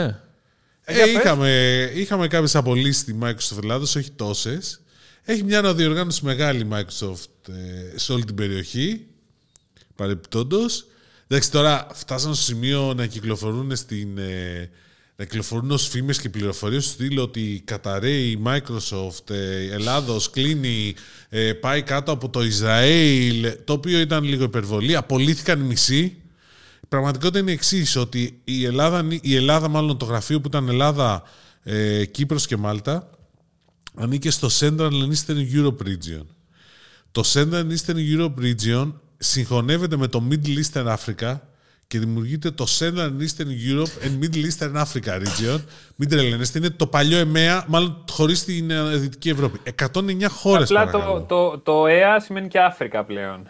Ε, ε, είχαμε, είχαμε κάποιες απολύσεις στη Microsoft Ελλάδος, όχι τόσες. Έχει μια αναδιοργάνωση μεγάλη η Microsoft ε, σε όλη την περιοχή. Παρεπιπτόντως. Εντάξει, τώρα φτάσαν στο σημείο να κυκλοφορούν στην... Ε, να κυκλοφορούν ως φήμες και πληροφορίες στο στυλ ότι καταραίει η Microsoft, η Ελλάδος κλείνει, πάει κάτω από το Ισραήλ, το οποίο ήταν λίγο υπερβολή, απολύθηκαν οι μισοί. Η πραγματικότητα είναι η εξής, ότι η Ελλάδα, η Ελλάδα, μάλλον το γραφείο που ήταν Ελλάδα, ε, Κύπρος και Μάλτα, ανήκε στο Central and Eastern Europe Region. Το Central and Eastern Europe Region συγχωνεύεται με το Middle Eastern Africa και δημιουργείται το Central and Eastern Europe and Middle Eastern Africa Region. Μην τρελαίνεστε, είναι το παλιό ΕΜΕΑ, μάλλον χωρίς την Δυτική Ευρώπη. εκατόν εννιά χώρες.
Απλά το, το, το ΕΑ σημαίνει και Αφρικα πλέον.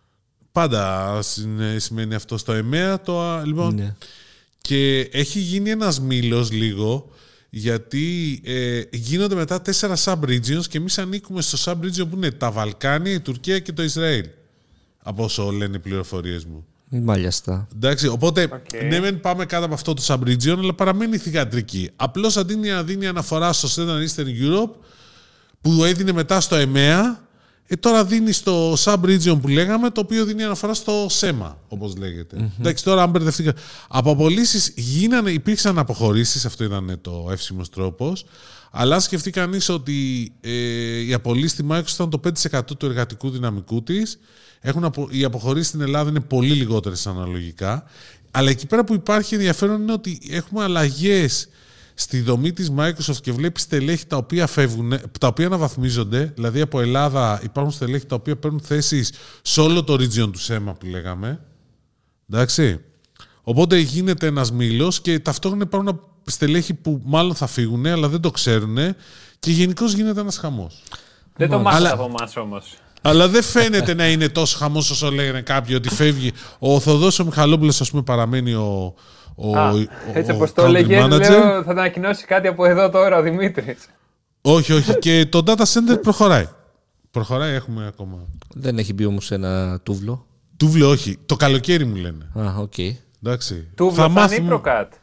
Πάντα σημαίνει αυτό στο ΕΜΕΑ. Το, λοιπόν, ναι. Και έχει γίνει ένας μήλος λίγο, γιατί ε, γίνονται μετά τέσσερα sub-regions και εμείς ανήκουμε στο sub-region που είναι τα Βαλκάνια, η Τουρκία και το Ισραήλ. Από όσο λένε οι πληροφορίες μου.
Μάλιστα.
Εντάξει, οπότε okay. ναι, μεν πάμε κάτω από αυτό το sub-region, αλλά παραμένει θυγατρική. Απλώς αντί να δίνει αναφορά στο Central Eastern Europe, που έδινε μετά στο ΕΜΕΑ, ε, τώρα δίνει στο sub-region που λέγαμε, το οποίο δίνει αναφορά στο ΣΕΜΑ, όπως λέγεται. Mm-hmm. Εντάξει, τώρα αν μπερδευτήκα. Από απολύσεις γίνανε, υπήρξαν αποχωρήσεις, αυτό ήταν το εύσημος τρόπος. Αλλά σκεφτεί κανείς ότι ε, η απολύσεις στη Microsoft ήταν το πέντε τοις εκατό του εργατικού δυναμικού της. Έχουν απο... Οι αποχωρήσεις στην Ελλάδα είναι πολύ λιγότερες αναλογικά. Αλλά εκεί πέρα που υπάρχει ενδιαφέρον είναι ότι έχουμε αλλαγές στη δομή της Microsoft και βλέπεις στελέχη τα οποία φεύγουν, τα οποία αναβαθμίζονται. Δηλαδή από Ελλάδα υπάρχουν στελέχη τα οποία παίρνουν θέσεις σε όλο το region του ΣΕΜΑ που λέγαμε. Εντάξει. Οπότε γίνεται ένας μήλος και ταυτόχρονα υπάρχουν στελέχη που μάλλον θα φύγουν, αλλά δεν το ξέρουν και γενικώς γίνεται ένας χαμός.
Δεν το μάθατε από εμάς όμως.
Αλλά δεν φαίνεται να είναι τόσο χαμός όσο λέγανε κάποιοι ότι φεύγει. Ο Θοδός Μιχαλόπουλος, ας πούμε, παραμένει ο. ο,
Α,
ο
έτσι όπως το έλεγε, λέω, θα ανακοινώσει κάτι από εδώ τώρα ο Δημήτρης.
Όχι, όχι. Και το data center προχωράει. Προχωράει, έχουμε ακόμα.
Δεν έχει μπει όμως ένα τούβλο.
Τούβλο, όχι. Το καλοκαίρι μου λένε.
Α, οκ. Okay.
Εντάξει.
Τούβλο θα μάθουμε... είναι προκάτ.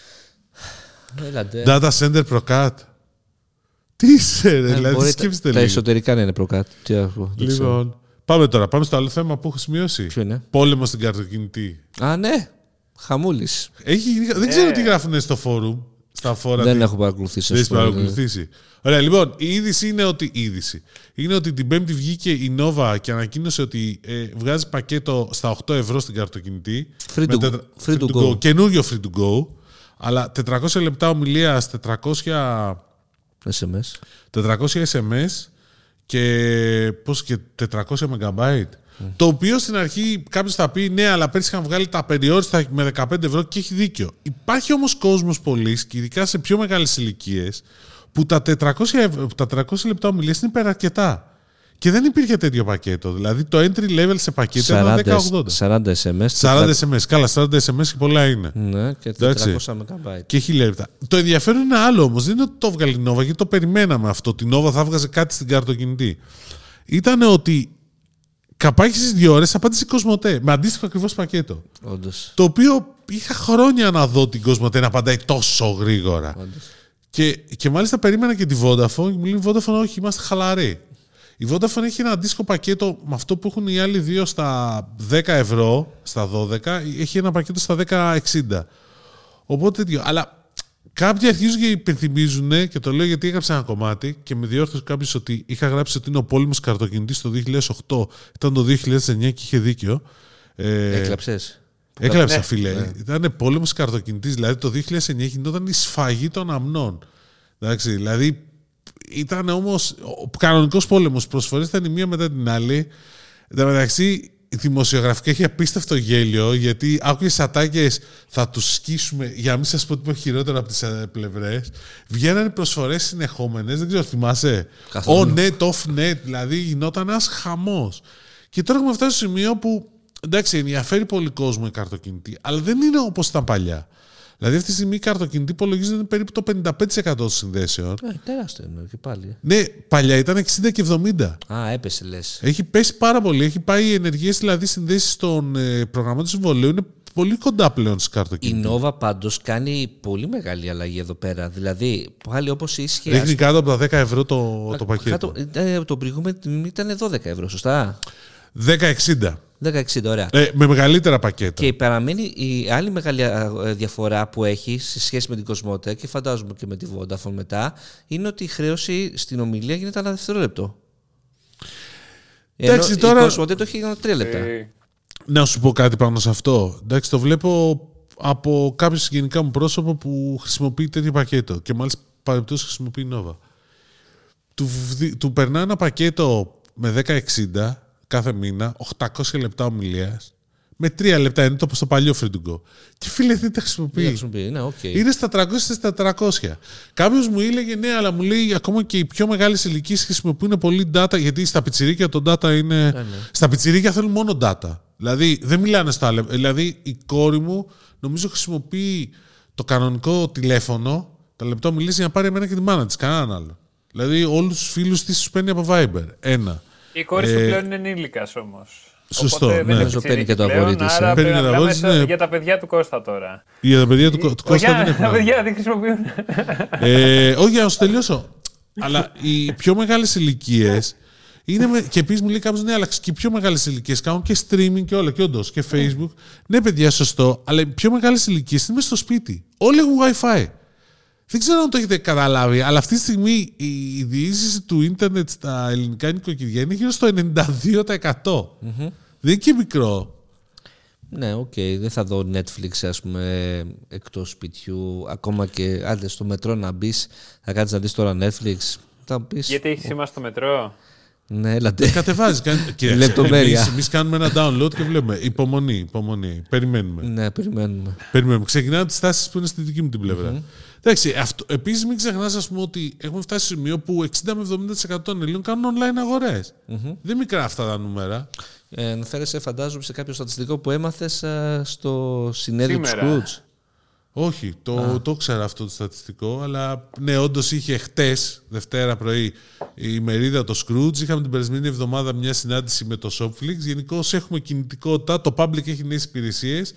Data center προκάτ. Τι είσαι, ρε, δηλαδή σκέφτεστε λίγο.
Τα εσωτερικά είναι προκάτ.
Λοιπόν, πάμε τώρα. Πάμε στο άλλο θέμα που έχω σημειώσει.
Ποιο είναι?
Πόλεμο στην καρτοκινητή.
Α, ναι. Χαμούλης.
Έχει, δεν ξέρω ε. τι γράφουν στο φόρουμ. Στα φόρα.
Δεν τι... έχω παρακολουθήσει.
Δεν έχει παρακολουθήσει. Ωραία, λοιπόν, η είδηση είναι ότι, η είδηση είναι ότι την Πέμπτη βγήκε η Nova και ανακοίνωσε ότι ε, βγάζει πακέτο στα οκτώ ευρώ στην καρτοκινητή.
Free to, τετρα... free to, to go. go.
Καινούριο free to go. Αλλά τετρακόσια λεπτά ομιλίας, τετρακόσια
ες εμ ες.
τετρακόσια ες εμ ες και, πώς, και τετρακόσια μεγαμπάιτ. Mm. Το οποίο στην αρχή κάποιος θα πει ναι, αλλά πέρσι είχαν βγάλει τα περιόριστα με δεκαπέντε ευρώ και έχει δίκιο. Υπάρχει όμως κόσμος πολύς και ειδικά σε πιο μεγάλες ηλικίες που τα τετρακόσια, τα τετρακόσια λεπτά ομιλίας είναι υπεραρκετά. Και δεν υπήρχε τέτοιο πακέτο. Δηλαδή το entry level σε πακέτο ήταν δέκα ογδόντα.
σαράντα ες εμ ες.
σαράντα ες εμ ες. Καλά, σαράντα ες εμ ες και πολλά είναι.
Ναι, και τετρακόσια μεγαμπάιτ.
Και χίλια λεπτά. Το ενδιαφέρον είναι άλλο όμως. Δεν είναι ότι το έβγαλε η Nova, γιατί το περιμέναμε αυτό. Την Nova θα έβγαζε κάτι στην καρτοκινητή. Ήταν ότι καπάκι στις δύο ώρες απάντησε η Κοσμοτέ με αντίστοιχο ακριβώς πακέτο.
Όντως.
Το οποίο είχα χρόνια να δω την Κοσμοτέ να απαντάει τόσο γρήγορα. Και, και μάλιστα περίμενα και τη Vodafone. Μου λέει Vodafone, όχι, είμαστε χαλαροί. Η Vodafone έχει ένα αντίστοιχο πακέτο με αυτό που έχουν οι άλλοι δύο στα δέκα ευρώ, στα δώδεκα, έχει ένα πακέτο στα δέκα εξήντα. Οπότε τέτοιο. Αλλά κάποιοι αρχίζουν και υπενθυμίζουν, και το λέω γιατί έγραψα ένα κομμάτι και με διόρθωσε κάποιος ότι είχα γράψει ότι είναι ο πόλεμος καρτοκινητής το δύο χιλιάδες οκτώ, ήταν το δύο χιλιάδες εννιά και είχε δίκιο. Ε,
Έκλαψες.
Έκλαψα, ναι, φίλε.
Ναι.
Ήταν πόλεμος καρτοκινητής, δηλαδή το δύο χιλιάδες εννιά γινόταν η σφαγή των αμνών. Εντάξει, δηλαδή. Ήταν όμως ο κανονικός πόλεμος. Προσφορές ήταν η μία μετά την άλλη. Εν τω μεταξύ, δημοσιογραφικά έχει απίστευτο γέλιο, γιατί άκουγες ατάκες θα τους σκίσουμε, για να μην σας πω τι είναι χειρότερο από τις πλευρές. Βγαίνανε προσφορές συνεχόμενες, δεν ξέρω, θυμάσαι. On net, off net, δηλαδή γινόταν ένας χαμός. Και τώρα έχουμε φτάσει στο σημείο που εντάξει, ενδιαφέρει πολύ κόσμο η καρτοκινητή, αλλά δεν είναι όπως ήταν παλιά. Δηλαδή αυτή τη στιγμή η καρτοκινητή υπολογίζεται περίπου το πενήντα πέντε τοις εκατό των συνδέσεων.
Ε, τεράστιο είναι και πάλι.
Ναι, παλιά ήταν εξήντα και εβδομήντα.
Α, έπεσε λες.
Έχει πέσει πάρα πολύ. Έχει πάει οι ενεργείες, δηλαδή συνδέσεις των ε, προγραμμάτων συμβολέου είναι πολύ κοντά πλέον στις καρτοκινητές.
Η Nova πάντως κάνει πολύ μεγάλη αλλαγή εδώ πέρα. Δηλαδή, πάλι όπως ίσχυε.
Ρίχνει κάτω από τα δέκα ευρώ το, το πακέτο.
Κάτω, το προηγούμενο ήταν δώδεκα ευρώ, σωστά.
δέκα εξήντα.
δέκα εξήντα, ωραία.
Ε, με μεγαλύτερα πακέτα.
Και παραμένει η άλλη μεγάλη διαφορά που έχει σε σχέση με την Κοσμοτέ και φαντάζομαι και με τη Vodafone μετά, είναι ότι η χρέωση στην ομιλία γίνεται ένα δευτερόλεπτο.
Εντάξει,
Ενώ
τώρα...
η Κοσμοτέ το έχει για τρία λεπτά.
Ε...
Να σου πω κάτι πάνω σε αυτό. Εντάξει, το βλέπω από κάποιο γενικά μου πρόσωπο που χρησιμοποιεί τέτοιο πακέτο και μάλιστα παρεπτώσεις χρησιμοποιεί Nova. Του, του περνά ένα πακέτο με δέκα εξήντα κάθε μήνα, οκτακόσια λεπτά ομιλίας, με τρία λεπτά είναι το όπως το παλιό free to go. Και φίλε, δεν τα χρησιμοποιεί.
χρησιμοποιεί. Ναι, okay.
Είναι στα τριακόσια στα τετρακόσια. Κάποιος μου έλεγε ναι, αλλά μου λέει ακόμα και οι πιο μεγάλες ηλικίες χρησιμοποιούν πολύ data, γιατί στα πιτσιρίκια το data είναι. Yeah, ναι. Στα πιτσιρίκια θέλουν μόνο data. Δηλαδή δεν μιλάνε στα λεπτά. Δηλαδή η κόρη μου νομίζω χρησιμοποιεί το κανονικό τηλέφωνο, τα λεπτά ομιλίες, για να πάρει εμένα και τη μάνα της. Κανέναν άλλο. Δηλαδή όλους τους φίλους της τους παίρνει από Viber. Ένα.
Η κόρη σου ε... πλέον είναι ενήλικας όμως.
Σωστό.
Οπότε
ναι.
Δεν παίρνει και το αγόρι της.
Άρα παίρνει και το αγόρι της, ναι. Για τα παιδιά του Κώστα τώρα.
Για τα παιδιά του, του Κώστα δεν έχουν.
Τα παιδιά δεν χρησιμοποιούν.
ε, όχι, για να σου τελειώσω. Αλλά οι πιο μεγάλες ηλικίες είναι με... και επίσης μου λέει κάποιος ναι, αλλά και οι πιο μεγάλες ηλικίες κάνουν και streaming και όλα. Και όντως και Facebook. Mm. Ναι, παιδιά, σωστό. Αλλά οι πιο μεγάλες ηλικίες είναι μέσα στο σπίτι. Όλοι έχουν Wi-Fi. Δεν ξέρω αν το έχετε καταλάβει, αλλά αυτή τη στιγμή η διείσδυση του ίντερνετ στα ελληνικά νοικοκυριά είναι γύρω στο ενενήντα δύο τοις εκατό. Mm-hmm. Δεν είναι και μικρό.
Ναι, οκ. Okay. Δεν θα δω Netflix, ας πούμε, εκτός σπιτιού. Ακόμα και άντε στο μετρό να μπεις, θα κάτσεις να δεις τώρα Netflix. Θα πεις,
γιατί έχει σήμα στο μετρό.
Ναι, έλατε.
Κατεβάζει.
Λεπτομέρεια.
Εμείς κάνουμε ένα download και βλέπουμε. Υπομονή, υπομονή. Περιμένουμε.
Ναι, περιμένουμε.
Περιμένουμε. Ξεκινάμε τις τάσεις που είναι στη δική μου την πλευρά. Mm-hmm. Εντάξει, αυτό, επίσης μην ξεχνάς, ας πούμε, ότι έχουμε φτάσει σε σημείο που εξήντα με εβδομήντα τοις εκατό των Ελλήνων κάνουν online αγορές. Mm-hmm. Δεν μικρά αυτά τα νούμερα.
Ε, αναφέρεσαι, φαντάζομαι, σε κάποιο στατιστικό που έμαθες α, στο συνέδριο του Scrooge.
Όχι, το, το ξέρα αυτό το στατιστικό, αλλά ναι, όντως είχε χτες, Δευτέρα πρωί, η ημερίδα το Scrooge. Είχαμε την περασμένη εβδομάδα μια συνάντηση με το Shopflix. Γενικώς έχουμε κινητικότητα, το public έχει νέες υπηρεσίες.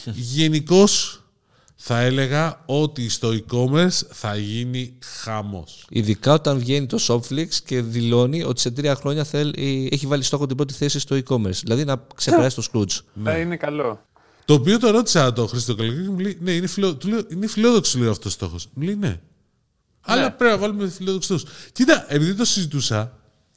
Γενικώς θα έλεγα ότι στο e-commerce θα γίνει χαμός.
Ειδικά όταν βγαίνει το Shopflix και δηλώνει ότι σε τρία χρόνια θέλει, έχει βάλει στόχο την πρώτη θέση στο e-commerce. Δηλαδή να ξεπεράσει το Scrooge.
Ναι, είναι καλό.
Το οποίο το ρώτησα το Χρήστο Καλοκαίρι και μου λέει: ναι, είναι, φιλο... του λέω, είναι φιλόδοξο λέω αυτός ο στόχος. Μου λέει: ναι. ναι. Αλλά πρέπει να βάλουμε φιλόδοξο στόχο. Κοίτα, επειδή το συζητούσα,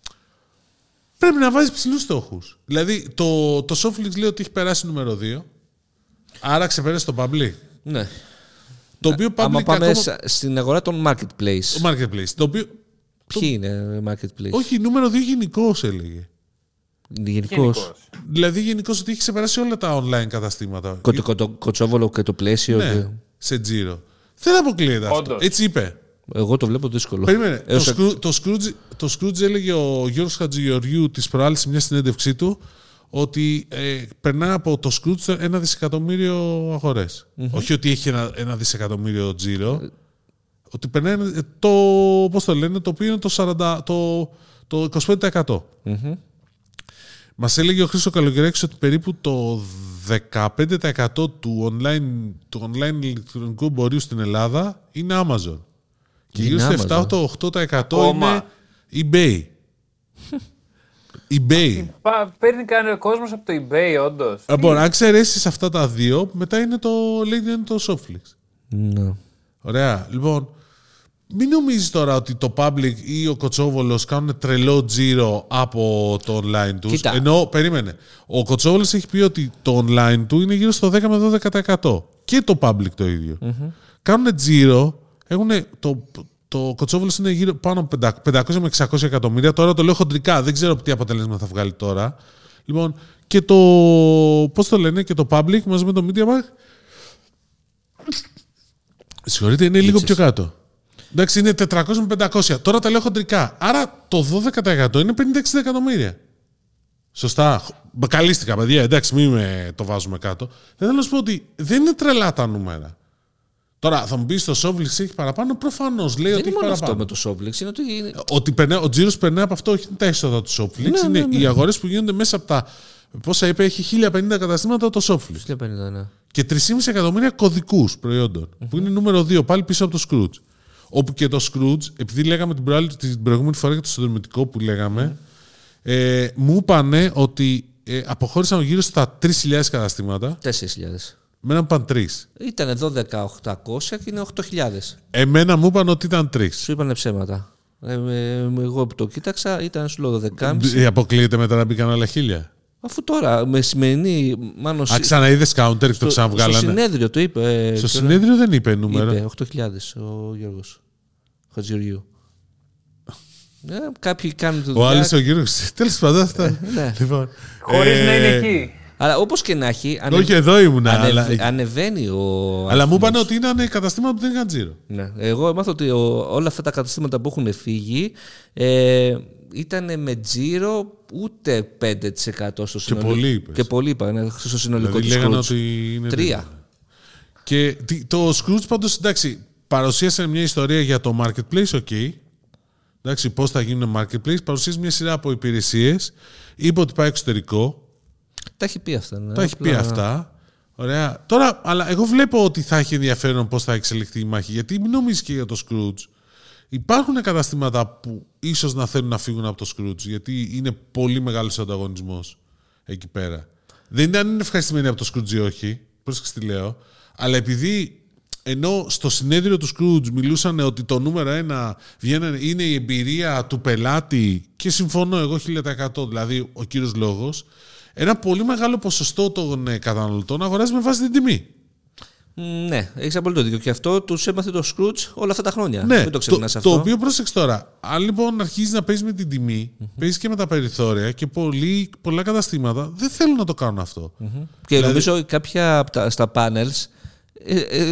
πρέπει να βάζει ψηλούς στόχους. Δηλαδή το, το Shopflix λέει ότι έχει περάσει νούμερο δύο. Άρα ξεπέρασε το Public.
Ναι.
Το οποίο public
άμα πάμε
ακόμα...
στην αγορά των marketplace.
Το marketplace. Το οποίο...
Ποιοι το... είναι marketplace?
Όχι, νούμερο δύο γενικώς έλεγε.
Γενικώς.
Δηλαδή γενικώς ότι έχει ξεπεράσει όλα τα online καταστήματα.
Κο, το, το κοτσόβολο και το πλαίσιο.
Ναι,
και...
σε τζίρο. Δεν αποκλείεται αυτό.
Όντως.
Έτσι είπε.
Εγώ το βλέπω δύσκολο.
Περίμενε.
Έως...
Το, Scrooge, το, Scrooge, το Scrooge έλεγε ο Γιώργος Χατζηγεωργιού της προάλλης σε μια συνέντευξή του ότι ε, περνά από το Scrooge ένα δισεκατομμύριο αγορές. Mm-hmm. Όχι ότι έχει ένα, ένα δισεκατομμύριο τζίρο. Mm-hmm. Ότι περνάει το, πώς το λένε, το οποίο είναι το, σαράντα, το, το είκοσι πέντε τοις εκατό. Mm-hmm. Μας έλεγε ο Χρήστος Καλογεράκης ότι περίπου το δεκαπέντε τοις εκατό του online, του online ηλεκτρονικού εμπορίου στην Ελλάδα είναι Amazon. Και γύρω στο επτά με οκτώ τοις εκατό είναι eBay. eBay.
Παίρνει κανένα κόσμος από το eBay, όντως.
Λοιπόν, αν ξερέσεις αυτά τα δύο, μετά είναι το, είναι το Shopflix.
Ναι.
Ωραία. Λοιπόν, μην νομίζεις τώρα ότι το public ή ο Κοτσόβολος κάνουν τρελό τζίρο από το online τους.
Κοίτα.
Ενώ, περίμενε, ο Κοτσόβολος έχει πει ότι το online του είναι γύρω στο δέκα με δώδεκα τοις εκατό. Και το public το ίδιο. Mm-hmm. Κάνουν τζίρο, έχουν το... Το Κοτσόβολος είναι γύρω πάνω από πεντακόσια με εξακόσια εκατομμύρια. Τώρα το λέω χοντρικά, δεν ξέρω τι αποτέλεσμα θα βγάλει τώρα. Λοιπόν, και το. Πώς το λένε, και το Public μαζί με το MediaMarkt. Συγχωρείτε, είναι λίγο πιο κάτω. Εντάξει, είναι τετρακόσια με πεντακόσια. Τώρα τα λέω χοντρικά. Άρα το δώδεκα τοις εκατό είναι πενήντα εξήντα εκατομμύρια. Σωστά. Μπακαλίστηκα, παιδιά. Εντάξει, μην με το βάζουμε κάτω. Δεν θέλω να σου πω ότι δεν είναι τρελά τα νούμερα. Τώρα θα μου πει το Shopflix έχει παραπάνω, προφανώς λέει
δεν
ότι έχει
μόνο
παραπάνω.
Αυτό με το Shopflix είναι ότι.
ότι περνά, ο τζίρος περνάει από αυτό, όχι τα είσοδα του Shopflix. Ναι, είναι ναι, ναι. Οι αγορές που γίνονται μέσα από τα. Πόσα είπε, έχει χίλια πενήντα καταστήματα το Shopflix.
χίλια πενήντα, ναι.
Και τρία κόμμα πέντε εκατομμύρια κωδικούς προϊόντων. Mm-hmm. Που είναι νούμερο δύο, πάλι πίσω από το Scrooge. Όπου και το Scrooge, επειδή λέγαμε την, προάλλη, την προηγούμενη φορά για το συνδρομητικό που λέγαμε, mm-hmm. ε, μου είπανε ότι ε, αποχώρησαν γύρω στα τρεις χιλιάδες καταστήματα.
τέσσερις χιλιάδες.
Εμένα μου είπαν τρεις.
Ήταν δώδεκα χιλιάδες οκτακόσια και είναι οκτώ χιλιάδες.
Εμένα μου είπαν ότι ήταν τρεις.
Σου είπανε ψέματα. Ε, ε, εγώ που το κοίταξα ήταν σου λέω δώδεκα και μισό.
Ε, αποκλείεται μετά να μπήκαν άλλα χίλια.
Αφού τώρα με σημερινή. Μάλλον,
Α, ξαναείδες counter και το ξαναβγάλανε.
Στο συνέδριο το είπε.
Στο συνέδριο δεν είπε νούμερο.
Είπε οκτώ χιλιάδες ο Γιώργος Χατζηριού. Ε, κάποιοι κάνουν το
Ο άλλος ο Γιώργος. Τέλος πάντων αυτά.
Ναι.
Λοιπόν,
Χωρίς
ε,
να είναι εκεί.
Αλλά όπως και να έχει. Ανε...
Όχι, εδώ ήμουν.
Ανε...
Αλλά,
ανεβαίνει ο.
αλλά μου είπαν
αριθμός.
ότι ήταν καταστήματα που δεν είχαν τζίρο.
Ναι. Εγώ έμαθα ότι ο... όλα αυτά τα καταστήματα που έχουν φύγει ε, ήταν με τζίρο ούτε πέντε τοις εκατό στο συνολικό.
πολύ είπες.
Και πολύ είπα, στο συνολικό
Δηλαδή
του
λέγανε
Scrooge.
ότι είναι.
Τρία.
Και το Scrooge πάντως, εντάξει, παρουσίασε μια ιστορία για το marketplace, ok. Εντάξει, πώς θα γίνουν marketplace. Παρουσίασε μια σειρά από υπηρεσίες. Είπε ότι πάει εξωτερικό.
Τα έχει πει αυτά. Ναι.
Τα έχει πει
Απλά...
αυτά. Ωραία. Τώρα, αλλά εγώ βλέπω ότι θα έχει ενδιαφέρον πώς θα εξελιχθεί η μάχη. Γιατί μην νομίζεις και για το Scrooge. Υπάρχουν καταστήματα που ίσως να θέλουν να φύγουν από το Scrooge. Γιατί είναι πολύ μεγάλος ανταγωνισμός εκεί πέρα. Δεν είναι αν είναι ευχαριστημένοι από το Scrooge ή όχι. Πρόσεξε τι λέω. Αλλά επειδή ενώ στο συνέδριο του Scrooge μιλούσαν ότι το νούμερο ένα βγαίνανε, είναι η εμπειρία του πελάτη και συμφωνώ εγώ χίλια τοις εκατό, δηλαδή ο κύριος λόγος, ένα πολύ μεγάλο ποσοστό των καταναλωτών αγοράζει με βάση την τιμή.
Ναι, έχεις απολύτως δίκιο. Και αυτό τους έμαθε το Scrooge όλα αυτά τα χρόνια.
Ναι,
Μην το ξεχνάς
το,
αυτό.
το οποίο πρόσεξε τώρα. Αν λοιπόν αρχίζει να παίζει με την τιμή, mm-hmm. παίζει και με τα περιθώρια και πολλοί, πολλά καταστήματα δεν θέλουν να το κάνουν αυτό.
Mm-hmm. Και δηλαδή... νομίζω κάποια από τα, στα panels ε, ε,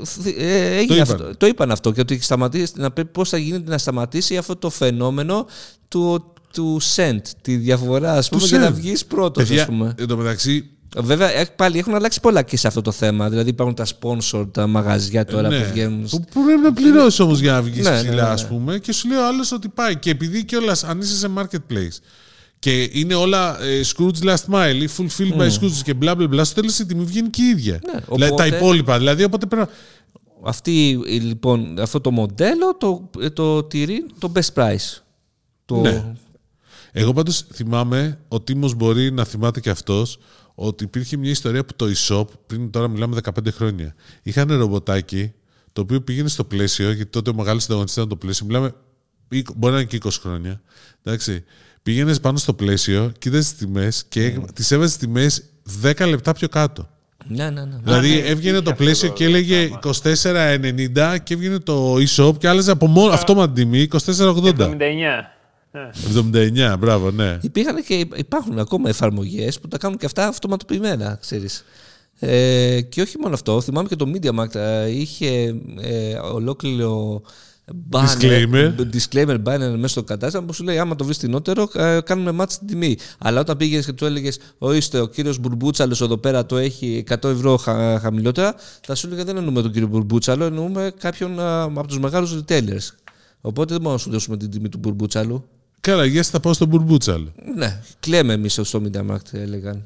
ε, ε,
το, είπαν.
αυτό, το είπαν αυτό και ότι να πει πώς θα γίνεται να σταματήσει αυτό το φαινόμενο του, του cent, τη διαφορά ας πούμε, για να βγεις πρώτος.
Παιδιά,
ας πούμε.
εν τω μεταξύ,
βέβαια, πάλι έχουν αλλάξει πολλά και σε αυτό το θέμα. Δηλαδή υπάρχουν τα sponsor, τα μαγαζιά τώρα
ναι,
που βγαίνουν.
Που πρέπει να πληρώσει όμως για να βγεις
ναι,
ψηλά,
ναι, ναι, ναι.
ας πούμε, και σου λέει ο άλλος ότι πάει. Και επειδή κιόλας αν είσαι σε marketplace και είναι όλα ε, Scrooge last mile ή fulfilled mm. by Scrooge και bla bla bla, στο τέλος η τιμή βγαίνει και η ίδια.
Ναι,
οπότε... Τα υπόλοιπα. Δηλαδή, οπότε πρέπει
Αυτή, λοιπόν, αυτό το μοντέλο το, το τηρεί το best price. Το...
Ναι. Εγώ πάντως θυμάμαι, ο Τίμος μπορεί να θυμάται και αυτός, ότι υπήρχε μια ιστορία που το e-shop, πριν τώρα μιλάμε δεκαπέντε χρόνια, είχαν ρομποτάκι το οποίο πήγαινε στο πλαίσιο, γιατί τότε ο μεγάλος συνταγωνιστής ήταν το πλαίσιο, μιλάμε, μπορεί να είναι και είκοσι χρόνια, εντάξει. Πήγαινες πάνω στο πλαίσιο, κοίταζες τις τιμές και mm. τις έβαζες τις τιμές δέκα λεπτά πιο κάτω.
Ναι, ναι, ναι.
Δηλαδή έβγαινε το πλαίσιο και έλεγε είκοσι τέσσερα ενενήντα και έβγαινε το e-shop και άλλαζε από μόνο αυτόματη τιμή είκοσι τέσσερα ογδόντα.
εβδομήντα εννιά.
εβδομήντα εννιά, μπράβο, ναι.
Υπήρχαν και υπάρχουν ακόμα εφαρμογές που τα κάνουν και αυτά αυτοματοποιημένα, ξέρεις. Ε, και όχι μόνο αυτό, θυμάμαι και το MediaMarkt είχε ε, ολόκληρο banner,
disclaimer.
disclaimer banner μέσα στο κατάστημα που σου λέει άμα το βρεις φθηνότερο κάνουμε match την τιμή. Αλλά όταν πήγες και του έλεγες ορίστε ο κύριος Μπουρμπούτσαλος εδώ πέρα το έχει εκατό ευρώ χα, χαμηλότερα, θα σου έλεγε δεν εννοούμε τον κύριο Μπουρμπούτσαλο, εννοούμε κάποιον α, από τους μεγάλους retailers. Οπότε δεν μπορούμε να σου δώσουμε την τιμή του Μπουρμπούτσαλου.
Καλά, yes, θα πάω στον Μπουρμπούτσαλο.
Ναι, κλαίμε εμείς στο MediaMarkt, έλεγαν.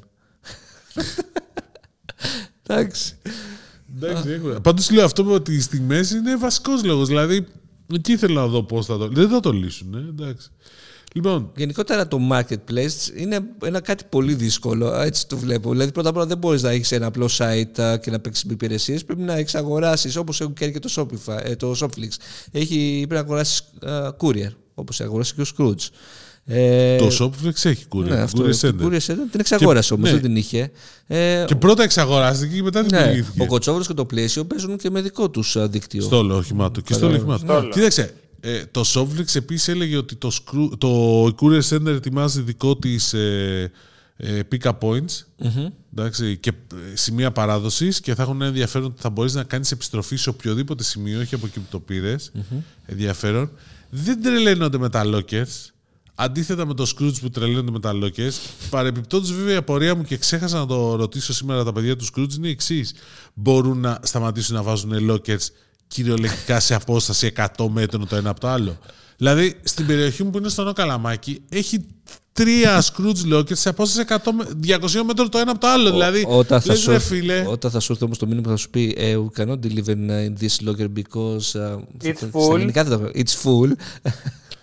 Εντάξει.
Πάντως λέω αυτό ότι τις τιμές είναι βασικός λόγος. Δηλαδή, εκεί ήθελα να δω πώς θα το. Δεν θα το λύσουν, ε, εντάξει. Λοιπόν.
Γενικότερα το marketplace είναι ένα κάτι πολύ δύσκολο. Έτσι το βλέπω. Δηλαδή, πρώτα απ' όλα δεν μπορείς να έχεις ένα απλό site και να παίξεις με υπηρεσίες. Πρέπει να εξαγοράσεις όπως έχουν κάνει και το Shopify, το Shopflix. Έχει, πρέπει να αγοράσεις uh, courier, όπως αγοράσει και ο Scrooge. Ε,
το Shopflix έχει courier.
Ναι, αυτό,
courier center.
Την courier center την εξαγόρασε όμως, ναι. Δεν την είχε. Ε,
και πρώτα εξαγοράστηκε και μετά την
ναι,
πουλήθηκε.
Ο Κοτσόβρος και το πλαίσιο παίζουν και με δικό τους δίκτυο.
Στόλο οχημάτων. Και στόλο οχημάτων. Κοίταξε. Ε, το Shopflix επίσης έλεγε ότι το, screw, το Courier Center ετοιμάζει δικό της ε, ε, pick-up points mm-hmm. εντάξει, και ε, σημεία παράδοσης και θα έχουν ένα ενδιαφέρον ότι θα μπορείς να κάνεις επιστροφή σε οποιοδήποτε σημείο, όχι από εκεί που το πήρες. Mm-hmm. Ενδιαφέρον. Δεν τρελαίνονται με τα lockers. Αντίθετα με το Scrooge που τρελαίνονται με τα lockers. Παρεμπιπτόντως, βέβαια, η απορία μου και ξέχασα να το ρωτήσω σήμερα τα παιδιά του Scrooge είναι η εξής. Μπορούν να σταματήσουν να βάζουν lockers κυριολεκτικά σε απόσταση εκατό μέτρων το ένα από το άλλο. Δηλαδή, στην περιοχή μου που είναι στο Νο Καλαμάκι, έχει τρία Scrooge lockers σε απόσταση εκατό, διακόσια μέτρων το ένα από το άλλο. Ο, δηλαδή,
όταν, θα
λες,
σου,
ρε, φίλε,
όταν θα σου έρθει όμως το μήνυμα που θα σου πει uh, we cannot deliver in this locker because uh,
it's full.
Ελληνικά, it's full.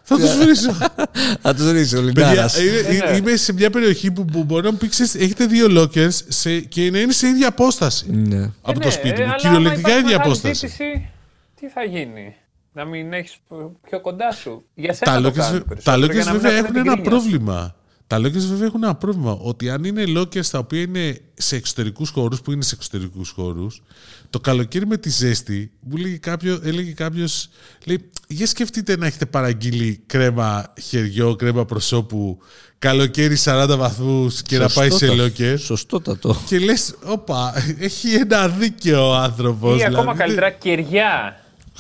Θα τους βρίσω.
Θα τους βρίσω, ο Λιντάρας.
Είμαι σε μια περιοχή που μπορεί να μου πει, έχετε δύο lockers και να είναι σε ίδια απόσταση από το σπίτι μου. Κυριολεκτικά ίδια απόσταση.
Τι θα γίνει? Να μην έχεις πιο κοντά σου. Για σένα
τα
το κάνουν
Τα lockers βέβαια έχουν ένα πρόβλημα. Τα lockers βέβαια έχουν ένα πρόβλημα. Ότι αν είναι lockers τα οποία είναι σε εξωτερικούς χώρους, που είναι σε εξωτερικούς χώρους, το καλοκαίρι με τη ζέστη, μου έλεγε κάποιος, έλεγε κάποιος, λέει, για σκεφτείτε να έχετε παραγγείλει κρέμα χεριό, κρέμα προσώπου, καλοκαίρι σαράντα βαθμούς και
Σωστό
να πάει σε
το.
locker.
Σωστότατο.
Και λες, όπα, έχει ένα δίκαιο ο άνθρωπος.
Ή
δηλαδή.
ακόμα καλύτερα κεριά.